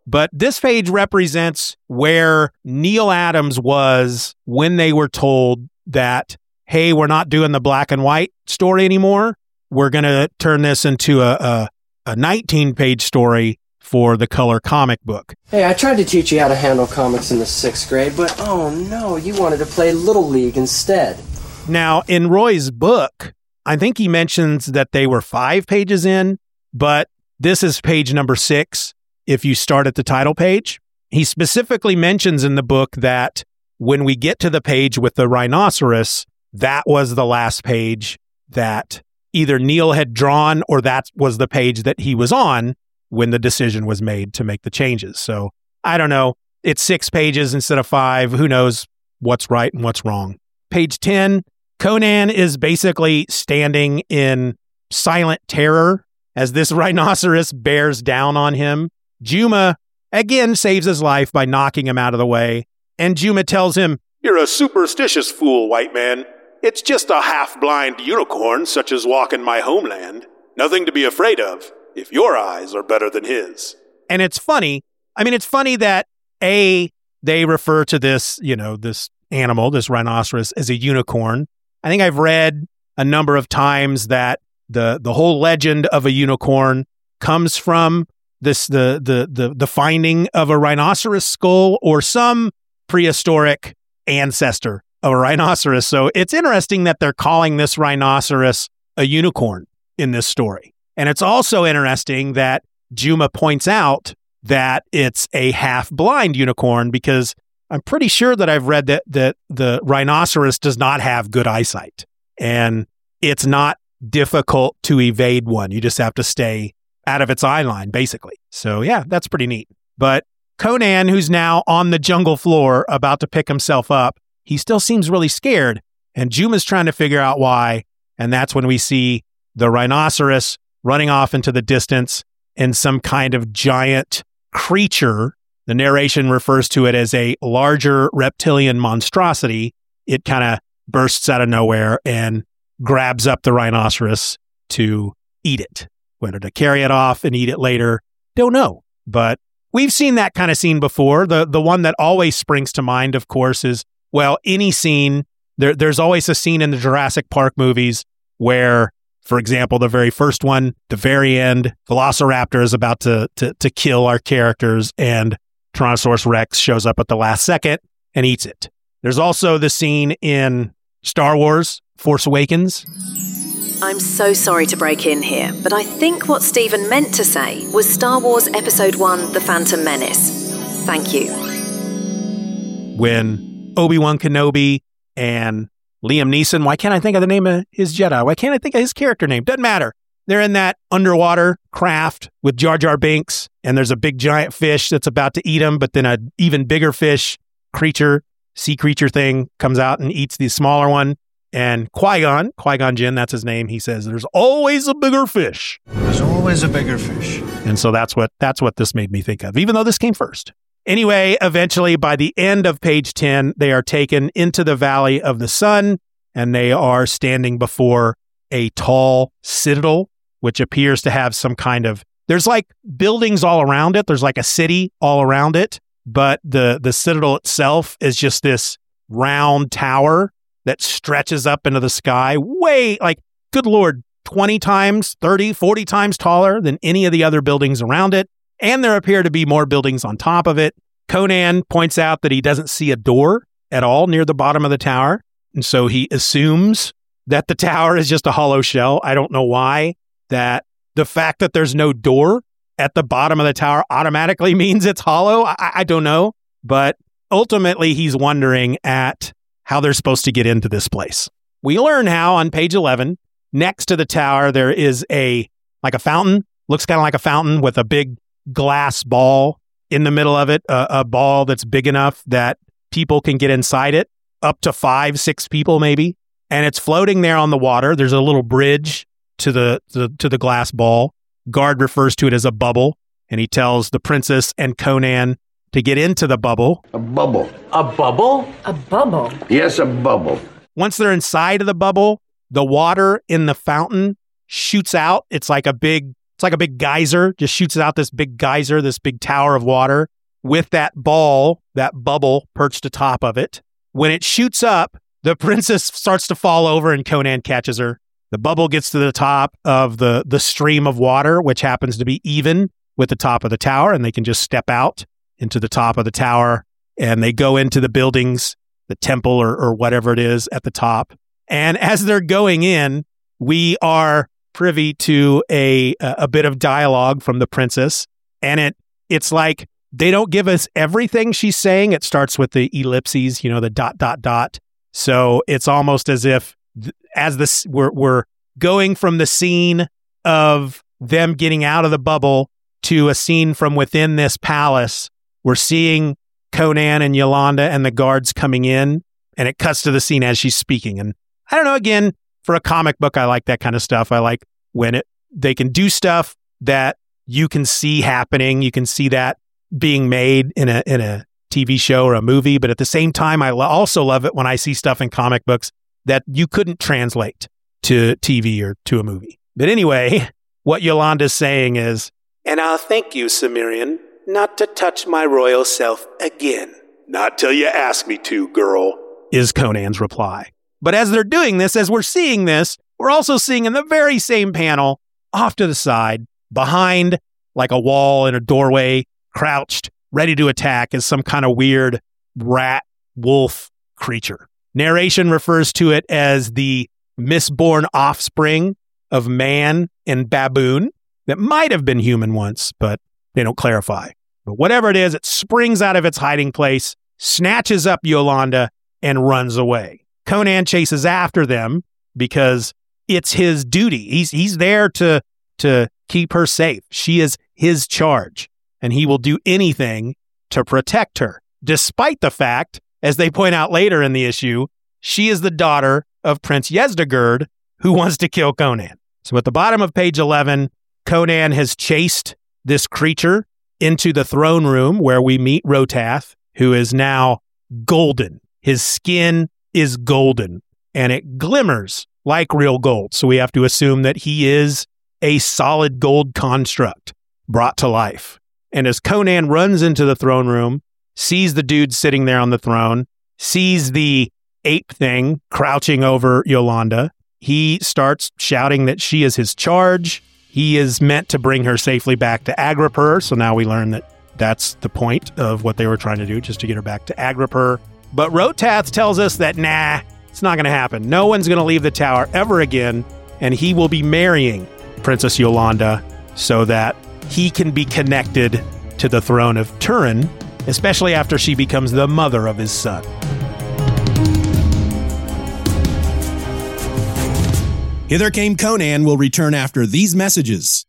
But this page represents where Neal Adams was when they were told that, hey, we're not doing the black and white story anymore. We're going to turn this into a 19-page story for the color comic book. Hey, I tried to teach you how to handle comics in the 6th grade, but oh no, you wanted to play Little League instead. Now, in Roy's book, I think he mentions that they were 5 pages in, but this is page number 6. If you start at the title page, he specifically mentions in the book that when we get to the page with the rhinoceros, that was the last page that either Neal had drawn or that was the page that he was on when the decision was made to make the changes. So I don't know. It's 6 pages instead of 5. Who knows what's right and what's wrong? Page 10, Conan is basically standing in silent terror as this rhinoceros bears down on him. Juma, again, saves his life by knocking him out of the way, and Juma tells him, "You're a superstitious fool, white man. It's just a half-blind unicorn such as walking my homeland. Nothing to be afraid of, if your eyes are better than his." And it's funny. I mean, it's funny that, they refer to this, this animal, this rhinoceros, as a unicorn. I think I've read a number of times that the whole legend of a unicorn comes from the finding of a rhinoceros skull or some prehistoric ancestor of a rhinoceros. So it's interesting that they're calling this rhinoceros a unicorn in this story. And it's also interesting that Juma points out that it's a half-blind unicorn, because I'm pretty sure that I've read that the rhinoceros does not have good eyesight, and it's not difficult to evade one. You just have to stay out of its eye line, basically. So yeah, that's pretty neat. But Conan, who's now on the jungle floor about to pick himself up, he still seems really scared, and Juma's trying to figure out why, and that's when we see the rhinoceros running off into the distance in some kind of giant creature. The narration refers to it as a larger reptilian monstrosity. It kind of bursts out of nowhere and grabs up the rhinoceros to eat it. Whether to carry it off and eat it later, don't know. But we've seen that kind of scene before. The one that always springs to mind, of course, is, well, any scene. There's always a scene in the Jurassic Park movies where, for example, the very first one, the very end, Velociraptor is about to kill our characters, and Tyrannosaurus Rex shows up at the last second and eats it. There's also the scene in Star Wars, Force Awakens. I'm so sorry to break in here, but I think what Stephen meant to say was Star Wars Episode 1, The Phantom Menace. Thank you. When Obi-Wan Kenobi and Liam Neeson, why can't I think of the name of his Jedi? Why can't I think of his character name? Doesn't matter. They're in that underwater craft with Jar Jar Binks, and there's a big giant fish that's about to eat him, but then an even bigger fish, sea creature thing comes out and eats the smaller one. And Qui-Gon Jinn, that's his name, he says, "There's always a bigger fish." There's always a bigger fish. And so that's what this made me think of, even though this came first. Anyway, eventually, by the end of page 10, they are taken into the Valley of the Sun, and they are standing before a tall citadel, which appears to have some kind of, there's like buildings all around it. There's like a city all around it, but the citadel itself is just this round tower that stretches up into the sky, way, like, good Lord, 20 times, 30, 40 times taller than any of the other buildings around it. And there appear to be more buildings on top of it. Conan points out that he doesn't see a door at all near the bottom of the tower. And so he assumes that the tower is just a hollow shell. I don't know why that the fact that there's no door at the bottom of the tower automatically means it's hollow. I don't know. But ultimately, he's wondering at how they're supposed to get into this place. We learn how on page 11, next to the tower, there is a fountain, looks kind of like a fountain with a big glass ball in the middle of it, a ball that's big enough that people can get inside it, up to 5-6 people maybe. And it's floating there on the water. There's a little bridge to the glass ball. Guard refers to it as a bubble, and he tells the princess and Conan to get into the bubble. A bubble. A bubble? A bubble. Yes, a bubble. Once they're inside of the bubble, the water in the fountain shoots out. It's like a big It's like a big geyser, just shoots out this big geyser, this big tower of water with that ball, that bubble perched atop of it. When it shoots up, the princess starts to fall over and Conan catches her. The bubble gets to the top of the stream of water, which happens to be even with the top of the tower, and they can just step out into the top of the tower, and they go into the buildings, the temple or whatever it is at the top. And as they're going in, we are privy to a bit of dialogue from the princess, and it's like they don't give us everything she's saying. It starts with the ellipses, the ... So it's almost as if we're going from the scene of them getting out of the bubble to a scene from within this palace. We're seeing Conan and Yolanda and the guards coming in, and it cuts to the scene as she's speaking. And I don't know, again, for a comic book, I like that kind of stuff. I like when they can do stuff that you can see happening. You can see that being made in a TV show or a movie. But at the same time, I also love it when I see stuff in comic books that you couldn't translate to TV or to a movie. But anyway, what Yolanda's saying is, "And I'll thank you, Cimmerian, not to touch my royal self again. Not till you ask me to, girl," is Conan's reply. But as they're doing this, as we're seeing this, we're also seeing in the very same panel, off to the side, behind like a wall in a doorway, crouched, ready to attack, is some kind of weird rat, wolf creature. Narration refers to it as the misborn offspring of man and baboon that might have been human once, but they don't clarify. But whatever it is, it springs out of its hiding place, snatches up Yolanda, and runs away. Conan chases after them because it's his duty. He's there to keep her safe. She is his charge, and he will do anything to protect her, despite the fact, as they point out later in the issue, she is the daughter of Prince Yezdegerd, who wants to kill Conan. So at the bottom of page 11, Conan has chased this creature into the throne room where we meet Rotath, who is now golden. His skin is golden, and it glimmers like real gold. So we have to assume that he is a solid gold construct brought to life. And as Conan runs into the throne room, sees the dude sitting there on the throne, sees the ape thing crouching over Yolanda, he starts shouting that she is his charge. He is meant to bring her safely back to Agripur. So now we learn that that's the point of what they were trying to do, just to get her back to Agripur. But Rotath tells us that, nah, it's not going to happen. No one's going to leave the tower ever again, and he will be marrying Princess Yolanda so that he can be connected to the throne of Turin, especially after she becomes the mother of his son. Hither Came Conan will return after these messages.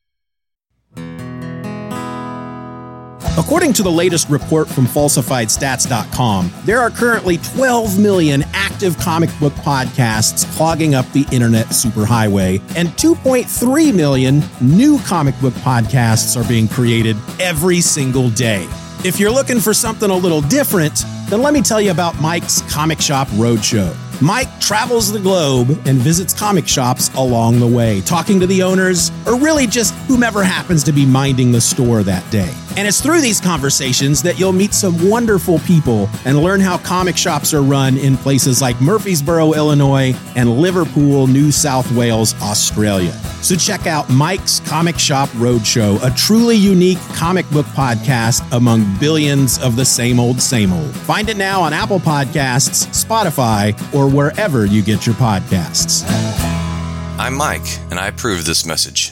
According to the latest report from FalsifiedStats.com, there are currently 12 million active comic book podcasts clogging up the internet superhighway, and 2.3 million new comic book podcasts are being created every single day. If you're looking for something a little different, then let me tell you about Mike's Comic Shop Roadshow. Mike travels the globe and visits comic shops along the way, talking to the owners or really just whomever happens to be minding the store that day. And it's through these conversations that you'll meet some wonderful people and learn how comic shops are run in places like Murfreesboro, Illinois, and Liverpool, New South Wales, Australia. So check out Mike's Comic Shop Roadshow, a truly unique comic book podcast among billions of the same old, same old. Find it now on Apple Podcasts, Spotify, or wherever you get your podcasts. I'm Mike, and I approve this message.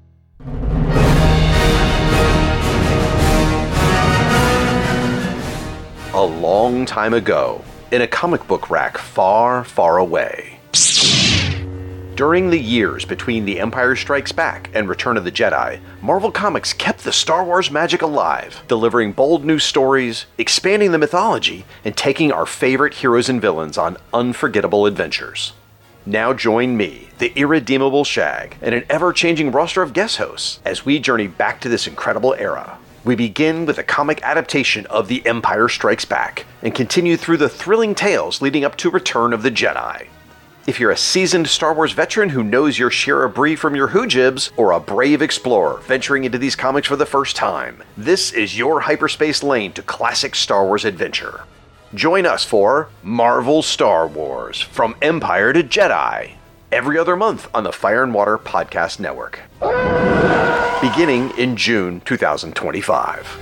A long time ago, in a comic book rack far, far away. During the years between The Empire Strikes Back and Return of the Jedi, Marvel Comics kept the Star Wars magic alive, delivering bold new stories, expanding the mythology, and taking our favorite heroes and villains on unforgettable adventures. Now join me, the irredeemable Shag, and an ever-changing roster of guest hosts as we journey back to this incredible era. We begin with a comic adaptation of The Empire Strikes Back and continue through the thrilling tales leading up to Return of the Jedi. If you're a seasoned Star Wars veteran who knows your Shira Bree from your Hoojibs, or a brave explorer venturing into these comics for the first time, this is your hyperspace lane to classic Star Wars adventure. Join us for Marvel Star Wars, From Empire to Jedi, every other month on the Fire and Water Podcast Network. Beginning in June 2025.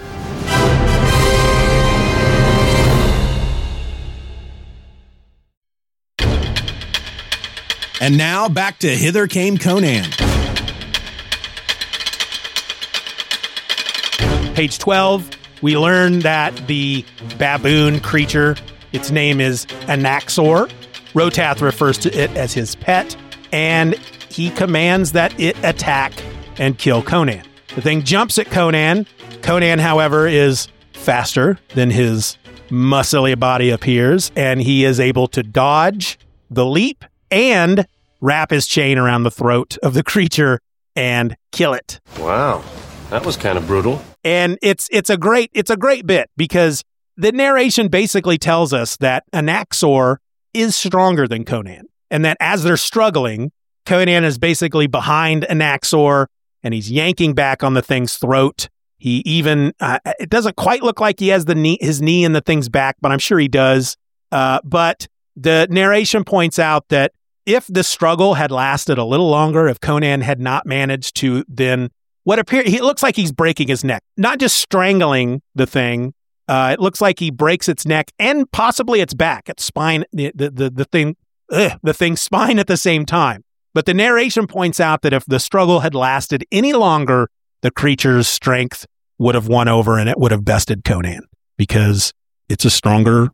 And now back to Hither Came Conan. Page 12, we learn that the baboon creature, its name is Anaxor. Rotath refers to it as his pet, and he commands that it attack and kill Conan. The thing jumps at Conan. Conan, however, is faster than his muscly body appears, and he is able to dodge the leap and wrap his chain around the throat of the creature and kill it. Wow, that was kind of brutal. And it's a great bit because the narration basically tells us that Anaxor is stronger than Conan, and that as they're struggling, Conan is basically behind Anaxor and he's yanking back on the thing's throat. He even it doesn't quite look like he has his knee in the thing's back, but I'm sure he does. But the narration points out that if the struggle had lasted a little longer, if Conan had not managed to then it looks like he's breaking his neck, not just strangling the thing. It looks like he breaks its neck and possibly its back, its spine, the thing's spine at the same time. But the narration points out that if the struggle had lasted any longer, the creature's strength would have won over and it would have bested Conan because it's stronger.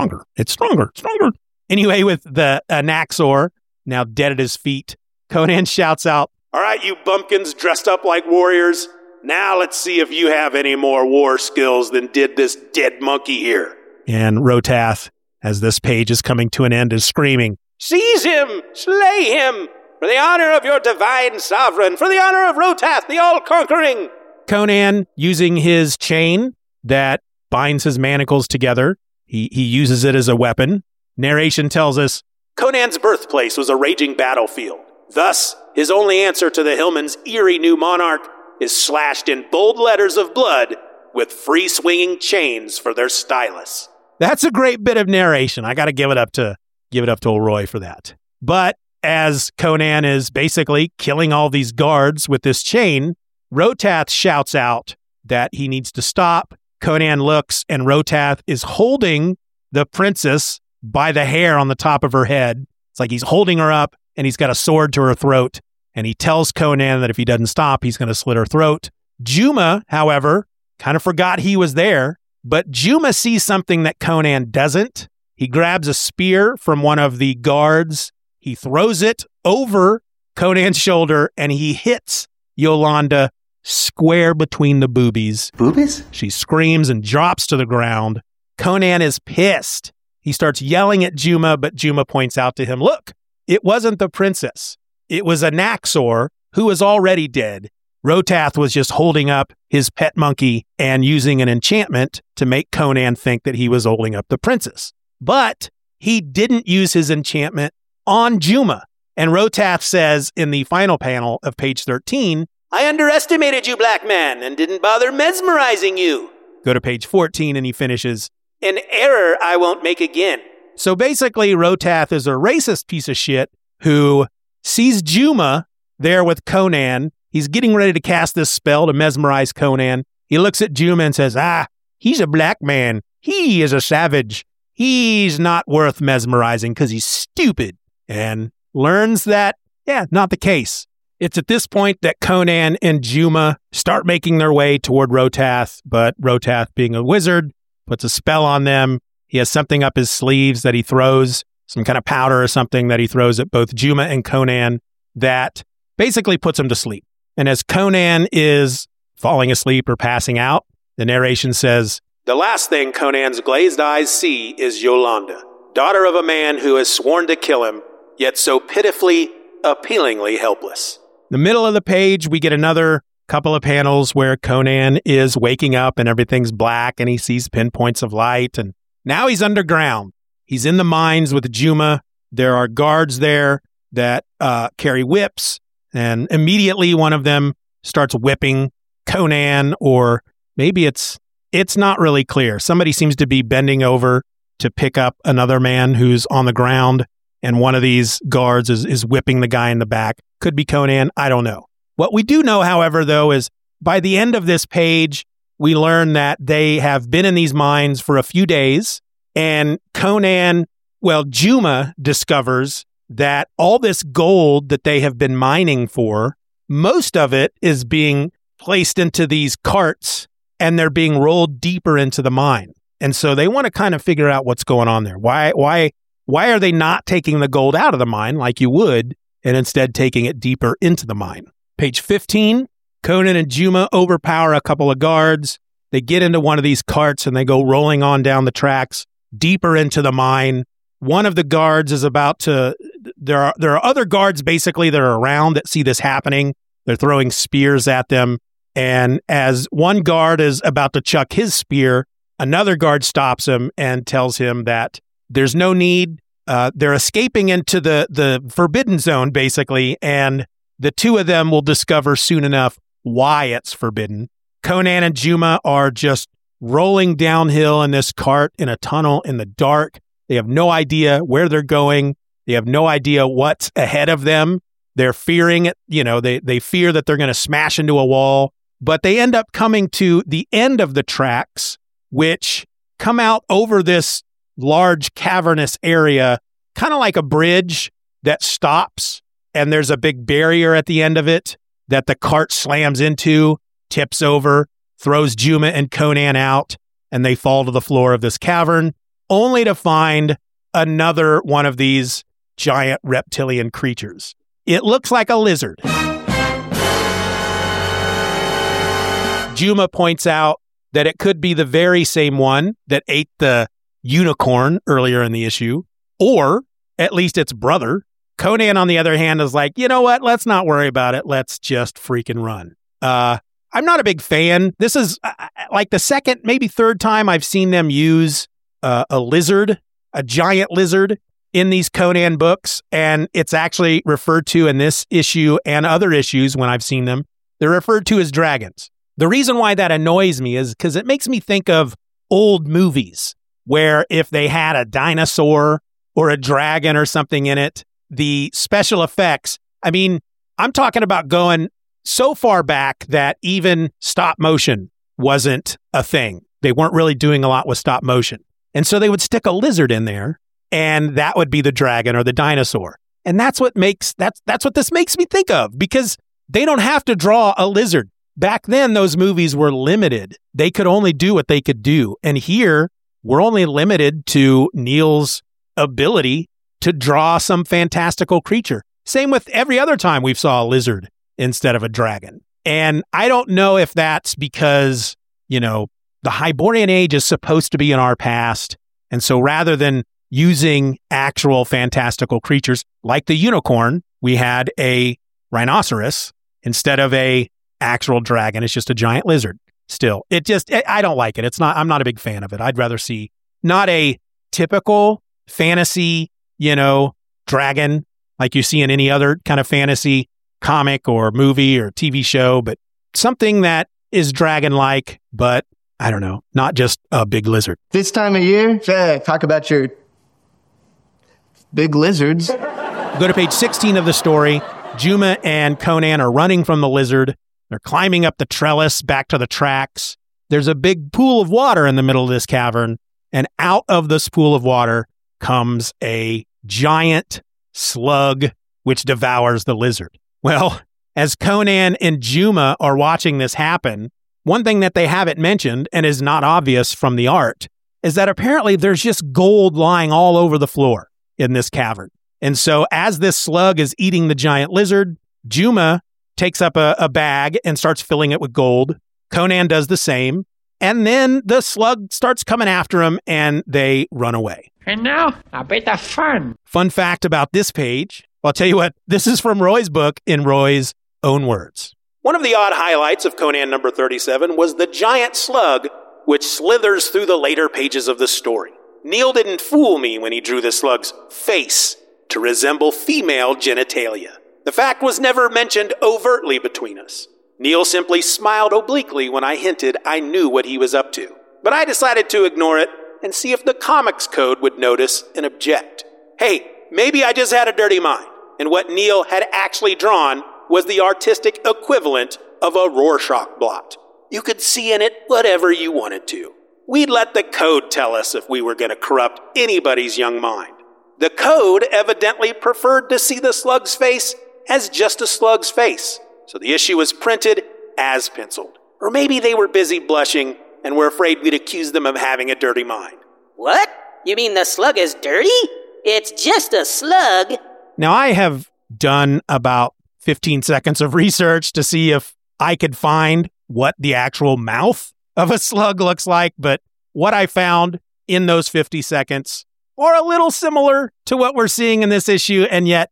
Anyway, with the Anaxor now dead at his feet, Conan shouts out, "All right, you bumpkins dressed up like warriors. Now let's see if you have any more war skills than did this dead monkey here." And Rotath, as this page is coming to an end, is screaming, "Seize him! Slay him! For the honor of your divine sovereign! For the honor of Rotath, the all-conquering!" Conan, using his chain that binds his manacles together, he uses it as a weapon. Narration tells us, Conan's birthplace was a raging battlefield. Thus, his only answer to the Hillman's eerie new monarch is slashed in bold letters of blood with free-swinging chains for their stylus. That's a great bit of narration. I got to give it up to old Roy for that. But as Conan is basically killing all these guards with this chain, Rotath shouts out that he needs to stop. Conan looks, and Rotath is holding the princess by the hair on the top of her head. It's like he's holding her up, and he's got a sword to her throat, and he tells Conan that if he doesn't stop, he's going to slit her throat. Juma, however, kind of forgot he was there, but Juma sees something that Conan doesn't. He grabs a spear from one of the guards, he throws it over Conan's shoulder, and he hits Yolanda square between the boobies. Boobies? She screams and drops to the ground. Conan is pissed. He starts yelling at Juma, but Juma points out to him, look, it wasn't the princess. It was Anaxor, who is already dead. Rotath was just holding up his pet monkey and using an enchantment to make Conan think that he was holding up the princess. But he didn't use his enchantment on Juma. And Rotath says in the final panel of page 13, I underestimated you, black man, and didn't bother mesmerizing you. Go to page 14 and he finishes, an error I won't make again. So basically, Rotath is a racist piece of shit who sees Juma there with Conan. He's getting ready to cast this spell to mesmerize Conan. He looks at Juma and says, he's a black man. He is a savage. He's not worth mesmerizing because he's stupid. And learns that, not the case. It's at this point that Conan and Juma start making their way toward Rotath, but Rotath, being a wizard, puts a spell on them. He has something up his sleeves that he throws, some kind of powder or something that he throws at both Juma and Conan that basically puts them to sleep. And as Conan is falling asleep or passing out, the narration says, the last thing Conan's glazed eyes see is Yolanda, daughter of a man who has sworn to kill him, yet so pitifully, appealingly helpless. The middle of the page, we get another couple of panels where Conan is waking up and everything's black and he sees pinpoints of light. And now he's underground. He's in the mines with Juma. There are guards there that carry whips, and immediately one of them starts whipping Conan, or maybe it's not really clear. Somebody seems to be bending over to pick up another man who's on the ground, and one of these guards is whipping the guy in the back. Could be Conan, I don't know. What we do know, however, though, is by the end of this page, we learn that they have been in these mines for a few days, and Juma discovers that all this gold that they have been mining for, most of it is being placed into these carts, and they're being rolled deeper into the mine. And so they want to kind of figure out what's going on there. Why are they not taking the gold out of the mine like you would, and instead taking it deeper into the mine? Page 15, Conan and Juma overpower a couple of guards. They get into one of these carts and they go rolling on down the tracks deeper into the mine. One of the guards is about to... There are other guards basically that are around that see this happening. They're throwing spears at them. And as one guard is about to chuck his spear, another guard stops him and tells him that there's no need. They're escaping into the forbidden zone, basically, and the two of them will discover soon enough why it's forbidden. Conan and Juma are just rolling downhill in this cart in a tunnel in the dark. They have no idea where they're going. They have no idea what's ahead of them. They're fearing it. They fear that they're going to smash into a wall. But they end up coming to the end of the tracks, which come out over this large cavernous area, kind of like a bridge that stops, and there's a big barrier at the end of it that the cart slams into, tips over, throws Juma and Conan out, and they fall to the floor of this cavern, only to find another one of these giant reptilian creatures. It looks like a lizard. Juma points out that it could be the very same one that ate the unicorn earlier in the issue, or at least its brother. Conan, on the other hand, is like, you know what? Let's not worry about it. Let's just freaking run. I'm not a big fan. This is like the second, maybe third time I've seen them use a lizard, a giant lizard, in these Conan books, and it's actually referred to in this issue and other issues when I've seen them. They're referred to as dragons. The reason why that annoys me is because it makes me think of old movies where if they had a dinosaur or a dragon or something in it, the special effects, I'm talking about going so far back that even stop motion wasn't a thing. They weren't really doing a lot with stop motion. And so they would stick a lizard in there, and that would be the dragon or the dinosaur. And that's what this makes me think of, because they don't have to draw a lizard. Back then, those movies were limited. They could only do what they could do. And here, we're only limited to Neil's ability to draw some fantastical creature. Same with every other time we've saw a lizard instead of a dragon. And I don't know if that's because, the Hyborian Age is supposed to be in our past. And so rather than using actual fantastical creatures like the unicorn, we had a rhinoceros instead of a actual dragon. It's just a giant lizard. Still, I don't like it. I'm not a big fan of it. I'd rather see not a typical fantasy, dragon like you see in any other kind of fantasy comic or movie or TV show, but something that is dragon-like, but I don't know, not just a big lizard. This time of year, talk about your big lizards. Go to page 16 of the story. Juma and Conan are running from the lizard. They're climbing up the trellis back to the tracks. There's a big pool of water in the middle of this cavern, and out of this pool of water comes a giant slug which devours the lizard. Well, as Conan and Juma are watching this happen, one thing that they haven't mentioned and is not obvious from the art is that apparently there's just gold lying all over the floor in this cavern. And so as this slug is eating the giant lizard, Juma takes up a bag and starts filling it with gold. Conan does the same. And then the slug starts coming after him and they run away. And now, a bit of fun. Fun fact about this page. I'll tell you what, this is from Roy's book in Roy's own words. One of the odd highlights of Conan number 37 was the giant slug which slithers through the later pages of the story. Neil didn't fool me when he drew the slug's face to resemble female genitalia. The fact was never mentioned overtly between us. Neil simply smiled obliquely when I hinted I knew what he was up to. But I decided to ignore it and see if the Comics Code would notice and object. Hey, maybe I just had a dirty mind, and what Neil had actually drawn was the artistic equivalent of a Rorschach blot. You could see in it whatever you wanted to. We'd let the code tell us if we were going to corrupt anybody's young mind. The code evidently preferred to see the slug's face as just a slug's face, so the issue was printed as penciled. Or maybe they were busy blushing and were afraid we'd accuse them of having a dirty mind. What? You mean the slug is dirty? It's just a slug. Now, I have done about 15 seconds of research to see if I could find what the actual mouth of a slug looks like, but what I found in those 50 seconds were a little similar to what we're seeing in this issue, and yet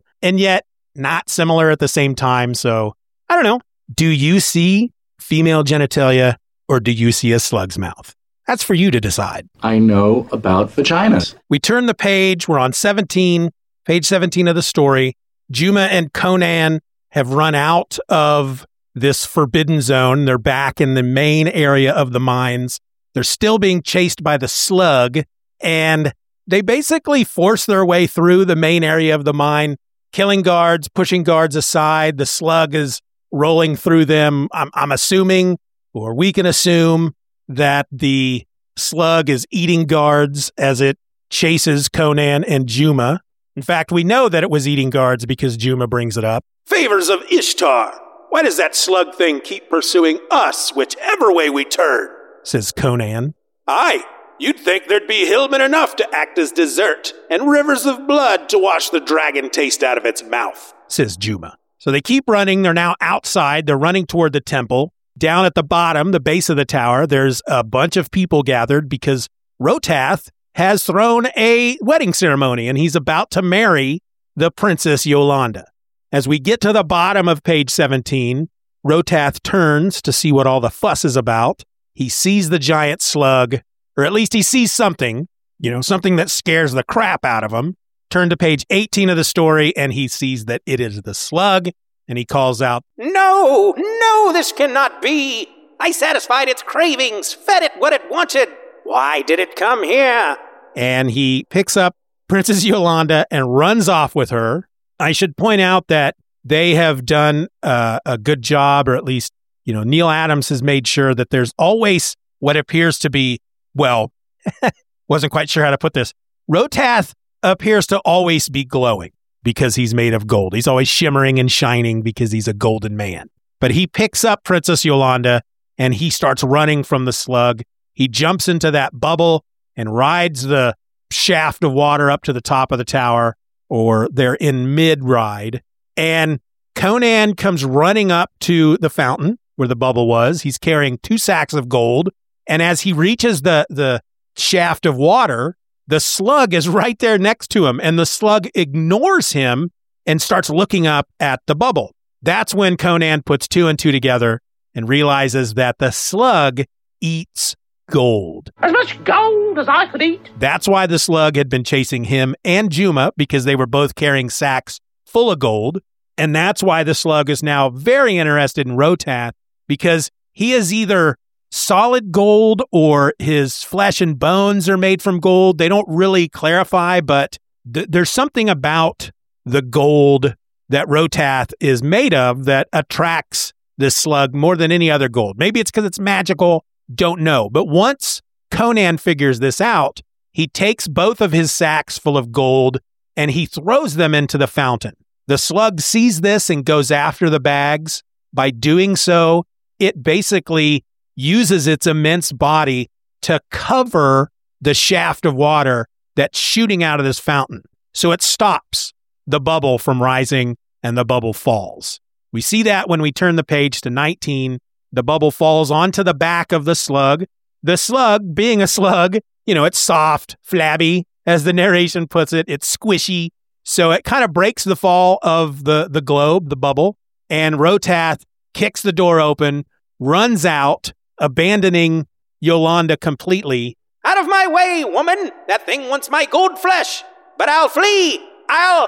not similar at the same time. So, I don't know. Do you see female genitalia or do you see a slug's mouth? That's for you to decide. I know about vaginas. We turn the page. We're on 17, page 17 of the story. Juma and Conan have run out of this forbidden zone. They're back in the main area of the mines. They're still being chased by the slug, and they basically force their way through the main area of the mine, killing guards, pushing guards aside. The slug is rolling through them. I'm assuming, or we can assume, that the slug is eating guards as it chases Conan and Juma. In fact, we know that it was eating guards because Juma brings it up. Favors of Ishtar. Why does that slug thing keep pursuing us whichever way we turn? Says Conan. Aye, you'd think there'd be hillmen enough to act as dessert and rivers of blood to wash the dragon taste out of its mouth, says Juma. So they keep running. They're now outside. They're running toward the temple. Down at the bottom, the base of the tower, there's a bunch of people gathered because Rotath has thrown a wedding ceremony and he's about to marry the Princess Yolanda. As we get to the bottom of page 17, Rotath turns to see what all the fuss is about. He sees the giant slug, or at least he sees something, something that scares the crap out of him. Turn to page 18 of the story and he sees that it is the slug. And he calls out, No, this cannot be. I satisfied its cravings, fed it what it wanted. Why did it come here? And he picks up Princess Yolanda and runs off with her. I should point out that they have done a good job, or at least, Neil Adams has made sure that there's always what appears to be, well, wasn't quite sure how to put this. Rotath appears to always be glowing because he's made of gold. He's always shimmering and shining because he's a golden man. But he picks up Princess Yolanda and he starts running from the slug. He jumps into that bubble and rides the shaft of water up to the top of the tower, or they're in mid-ride. And Conan comes running up to the fountain where the bubble was. He's carrying 2 sacks of gold. And as he reaches the shaft of water, the slug is right there next to him. And the slug ignores him and starts looking up at the bubble. That's when Conan puts 2 and 2 together and realizes that the slug eats gold. As much gold as I could eat. That's why the slug had been chasing him and Juma, because they were both carrying sacks full of gold. And that's why the slug is now very interested in Rotath, because he is either solid gold or his flesh and bones are made from gold. They don't really clarify, but there's something about the gold that Rotath is made of that attracts this slug more than any other gold. Maybe it's because it's magical. Don't know. But once Conan figures this out, he takes both of his sacks full of gold and he throws them into the fountain. The slug sees this and goes after the bags. By doing so, it basically uses its immense body to cover the shaft of water that's shooting out of this fountain. So it stops the bubble from rising and the bubble falls. We see that when we turn the page to 19. The bubble falls onto the back of the slug. The slug, being a slug, it's soft, flabby, as the narration puts it. It's squishy. So it kind of breaks the fall of the globe, the bubble. And Rotath kicks the door open, runs out, abandoning Yolanda completely. Out of my way, woman! That thing wants my gold flesh! But I'll flee!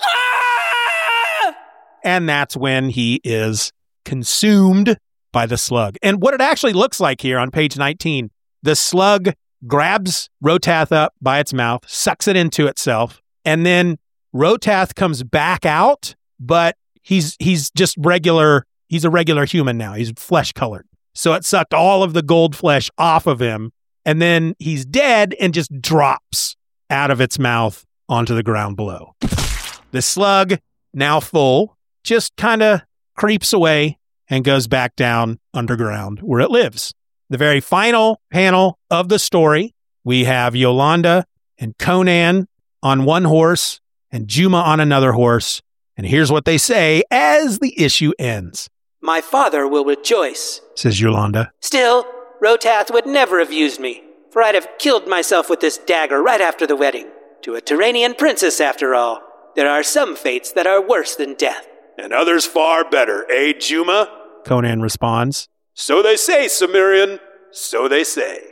And that's when he is consumed by the slug. And what it actually looks like here on page 19, the slug grabs Rotath up by its mouth, sucks it into itself, and then Rotath comes back out, but he's just regular. He's a regular human now. He's flesh colored. So it sucked all of the gold flesh off of him, and then he's dead and just drops out of its mouth onto the ground below. The slug, now full, just kind of creeps away and goes back down underground where it lives. The very final panel of the story, we have Yolanda and Conan on one horse and Juma on another horse. And here's what they say as the issue ends. My father will rejoice, says Yolanda. Still, Rotath would never have used me, for I'd have killed myself with this dagger right after the wedding. To a Turanian princess, after all. There are some fates that are worse than death. And others far better, eh, Juma? Conan responds. So they say, Cimmerian. So they say.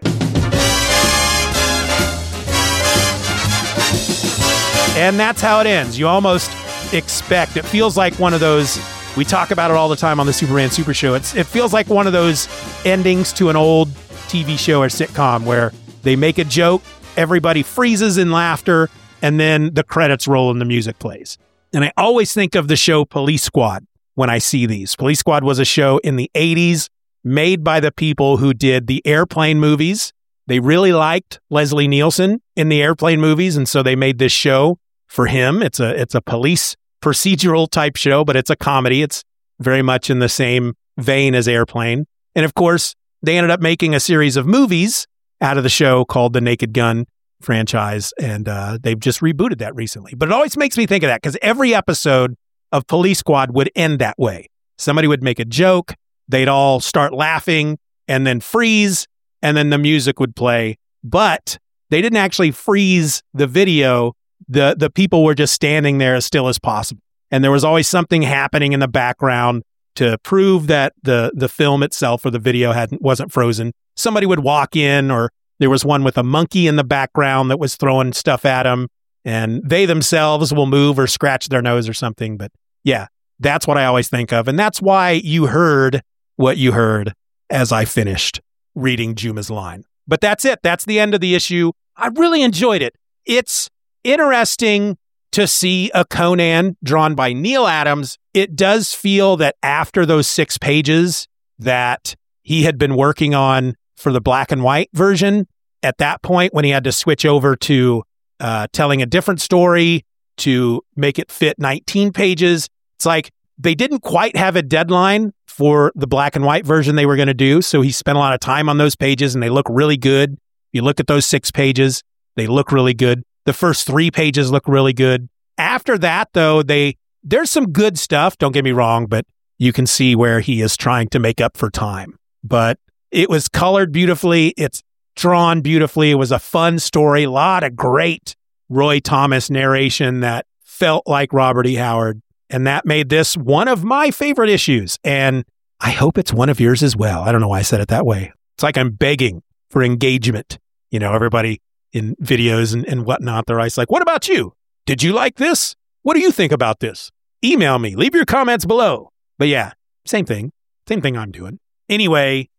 And that's how it ends. You almost expect, it feels like one of those, we talk about it all the time on the Superman Super Show. It feels like one of those endings to an old TV show or sitcom where they make a joke, everybody freezes in laughter, and then the credits roll and the music plays. And I always think of the show Police Squad when I see these. Police Squad was a show in the 80s made by the people who did the Airplane movies. They really liked Leslie Nielsen in the Airplane movies, and so they made this show for him. It's a police procedural type show, but it's a comedy. It's very much in the same vein as Airplane. And of course, they ended up making a series of movies out of the show called the Naked Gun franchise, and they've just rebooted that recently. But it always makes me think of that because every episode of Police Squad would end that way. Somebody would make a joke, they'd all start laughing, and then freeze, and then the music would play. But they didn't actually freeze the video. The people were just standing there as still as possible. And there was always something happening in the background to prove that the film itself or the video wasn't frozen. Somebody would walk in, or there was one with a monkey in the background that was throwing stuff at them, and they themselves will move or scratch their nose or something. But yeah, that's what I always think of. And that's why you heard what you heard as I finished reading Juma's line. But that's it. That's the end of the issue. I really enjoyed it. It's interesting to see a Conan drawn by Neil Adams. It does feel that after those 6 pages that he had been working on for the black and white version, at that point when he had to switch over to telling a different story to make it fit 19 pages, it's like they didn't quite have a deadline for the black and white version they were going to do. So he spent a lot of time on those pages and they look really good. If you look at those 6 pages, they look really good. The first 3 pages look really good. After that, though, there's some good stuff, don't get me wrong, but you can see where he is trying to make up for time. But it was colored beautifully. It's drawn beautifully. It was a fun story. A lot of great Roy Thomas narration that felt like Robert E. Howard. And that made this one of my favorite issues. And I hope it's one of yours as well. I don't know why I said it that way. It's like I'm begging for engagement. You know, everybody in videos and whatnot, they're always like, what about you? Did you like this? What do you think about this? Email me. Leave your comments below. But yeah, same thing. Same thing I'm doing. Anyway,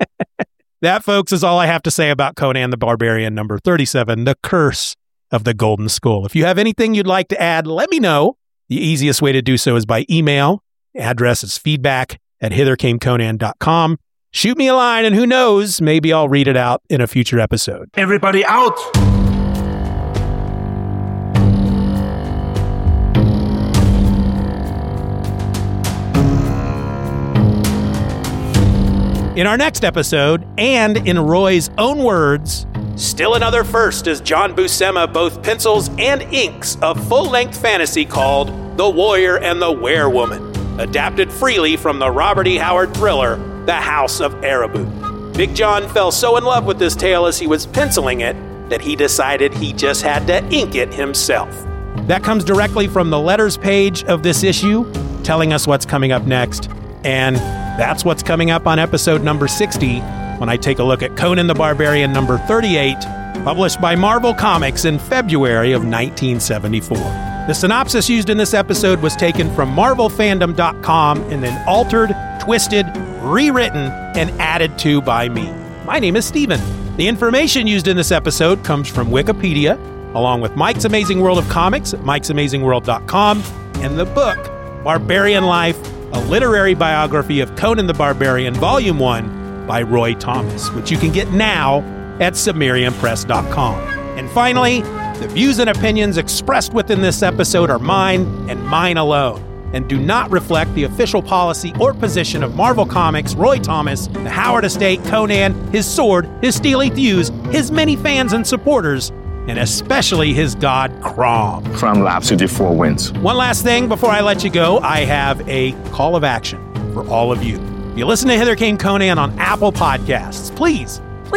that, folks, is all I have to say about Conan the Barbarian number 37, The Curse of the Golden Skull. If you have anything you'd like to add, let me know. The easiest way to do so is by email. The address is feedback@hithercameconan.com. Shoot me a line, and who knows, maybe I'll read it out in a future episode. Everybody out! In our next episode, and in Roy's own words, still another first as John Buscema both pencils and inks a full-length fantasy called The Warrior and the Werewoman, adapted freely from the Robert E. Howard thriller, The House of Erebus. Big John fell so in love with this tale as he was penciling it that he decided he just had to ink it himself. That comes directly from the letters page of this issue, telling us what's coming up next. And that's what's coming up on episode number 60, when I take a look at Conan the Barbarian number 38, published by Marvel Comics in February of 1974. The synopsis used in this episode was taken from MarvelFandom.com and then altered, twisted, rewritten, and added to by me. My name is Steven. The information used in this episode comes from Wikipedia, along with Mike's Amazing World of Comics at Mike'sAmazingWorld.com, and the book, Barbarian Life, a literary biography of Conan the Barbarian, Volume 1, by Roy Thomas, which you can get now at SumerianPress.com. And finally, the views and opinions expressed within this episode are mine and mine alone, and do not reflect the official policy or position of Marvel Comics, Roy Thomas, the Howard Estate, Conan, his sword, his steely thews, his many fans and supporters, and especially his god, Crom. From Lapsity 4 wins. One last thing before I let you go, I have a call of action for all of you. If you listen to Hither Came Conan on Apple Podcasts, please,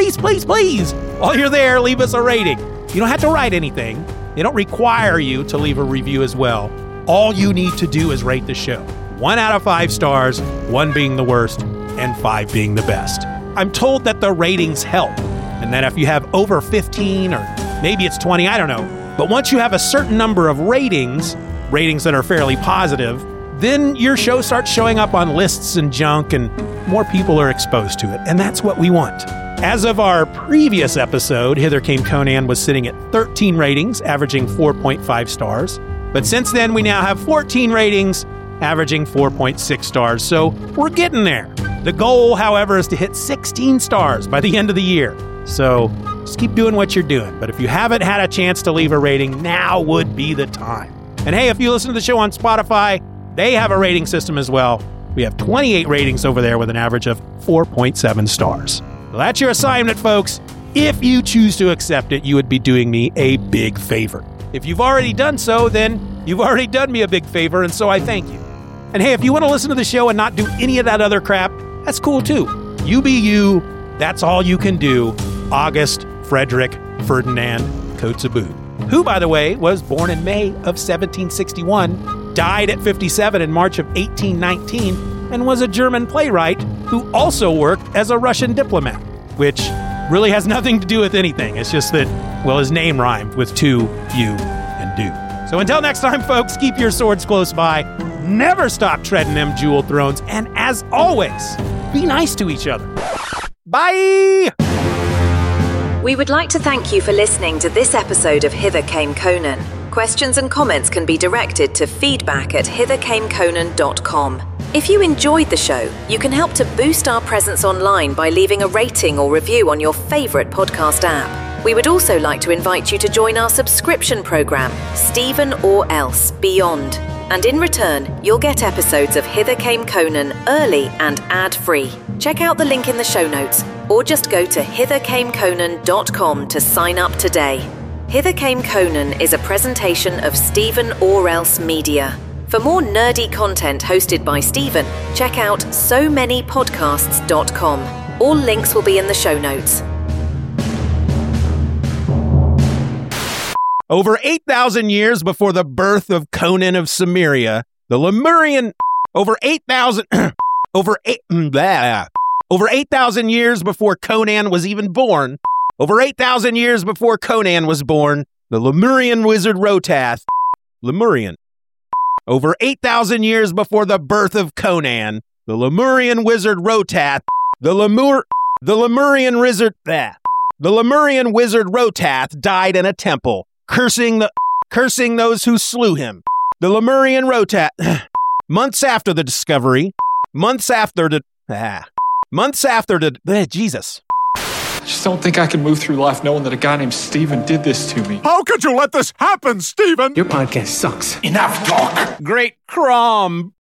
while you're there, leave us a rating. You don't have to write anything. They don't require you to leave a review as well. All you need to do is rate the show. 1 out of 5 stars, 1 being the worst, and 5 being the best. I'm told that the ratings help, and that if you have over 15 or maybe it's 20, I don't know. But once you have a certain number of ratings that are fairly positive, then your show starts showing up on lists and junk, and more people are exposed to it. And that's what we want. As of our previous episode, Hither Came Conan was sitting at 13 ratings, averaging 4.5 stars. But since then, we now have 14 ratings, averaging 4.6 stars. So we're getting there. The goal, however, is to hit 16 stars by the end of the year. So just keep doing what you're doing. But if you haven't had a chance to leave a rating, now would be the time. And hey, if you listen to the show on Spotify, they have a rating system as well. We have 28 ratings over there with an average of 4.7 stars. Well, that's your assignment, folks. If you choose to accept it, you would be doing me a big favor. If you've already done so, then you've already done me a big favor, and so I thank you. And hey, if you want to listen to the show and not do any of that other crap, that's cool too. You be you. That's all you can do. August Frederick Ferdinand Kotzebue, who, by the way, was born in May of 1761, died at 57 in March of 1819, and was a German playwright who also worked as a Russian diplomat, which really has nothing to do with anything. It's just that, well, his name rhymed with to, you, and do. So until next time, folks, keep your swords close by, never stop treading them jeweled thrones, and as always, be nice to each other. Bye! We would like to thank you for listening to this episode of Hither Came Conan. Questions and comments can be directed to feedback@hithercameconan.com. If you enjoyed the show, you can help to boost our presence online by leaving a rating or review on your favorite podcast app. We would also like to invite you to join our subscription program, Stephen or Else Beyond. And in return, you'll get episodes of Hither Came Conan early and ad-free. Check out the link in the show notes, or just go to hithercameconan.com to sign up today. Hither Came Conan is a presentation of Stephen or Else Media. For more nerdy content hosted by Stephen, check out SoManyPodcasts.com. All links will be in the show notes. Over 8,000 years before the birth of Conan of Cimmeria, the Lemurian... Over 8,000 years before Conan was even born, over 8,000 years before Conan was born, the Lemurian wizard Rotath... Lemurian. Over 8,000 years before the birth of Conan, the Lemurian wizard Rotath... The Lemurian wizard Rotath died in a temple, cursing those who slew him. The Lemurian Rotath... Months after the discovery, Jesus. I just don't think I can move through life knowing that a guy named Steven did this to me. How could you let this happen, Steven? Your podcast sucks. Enough talk. Great Crom.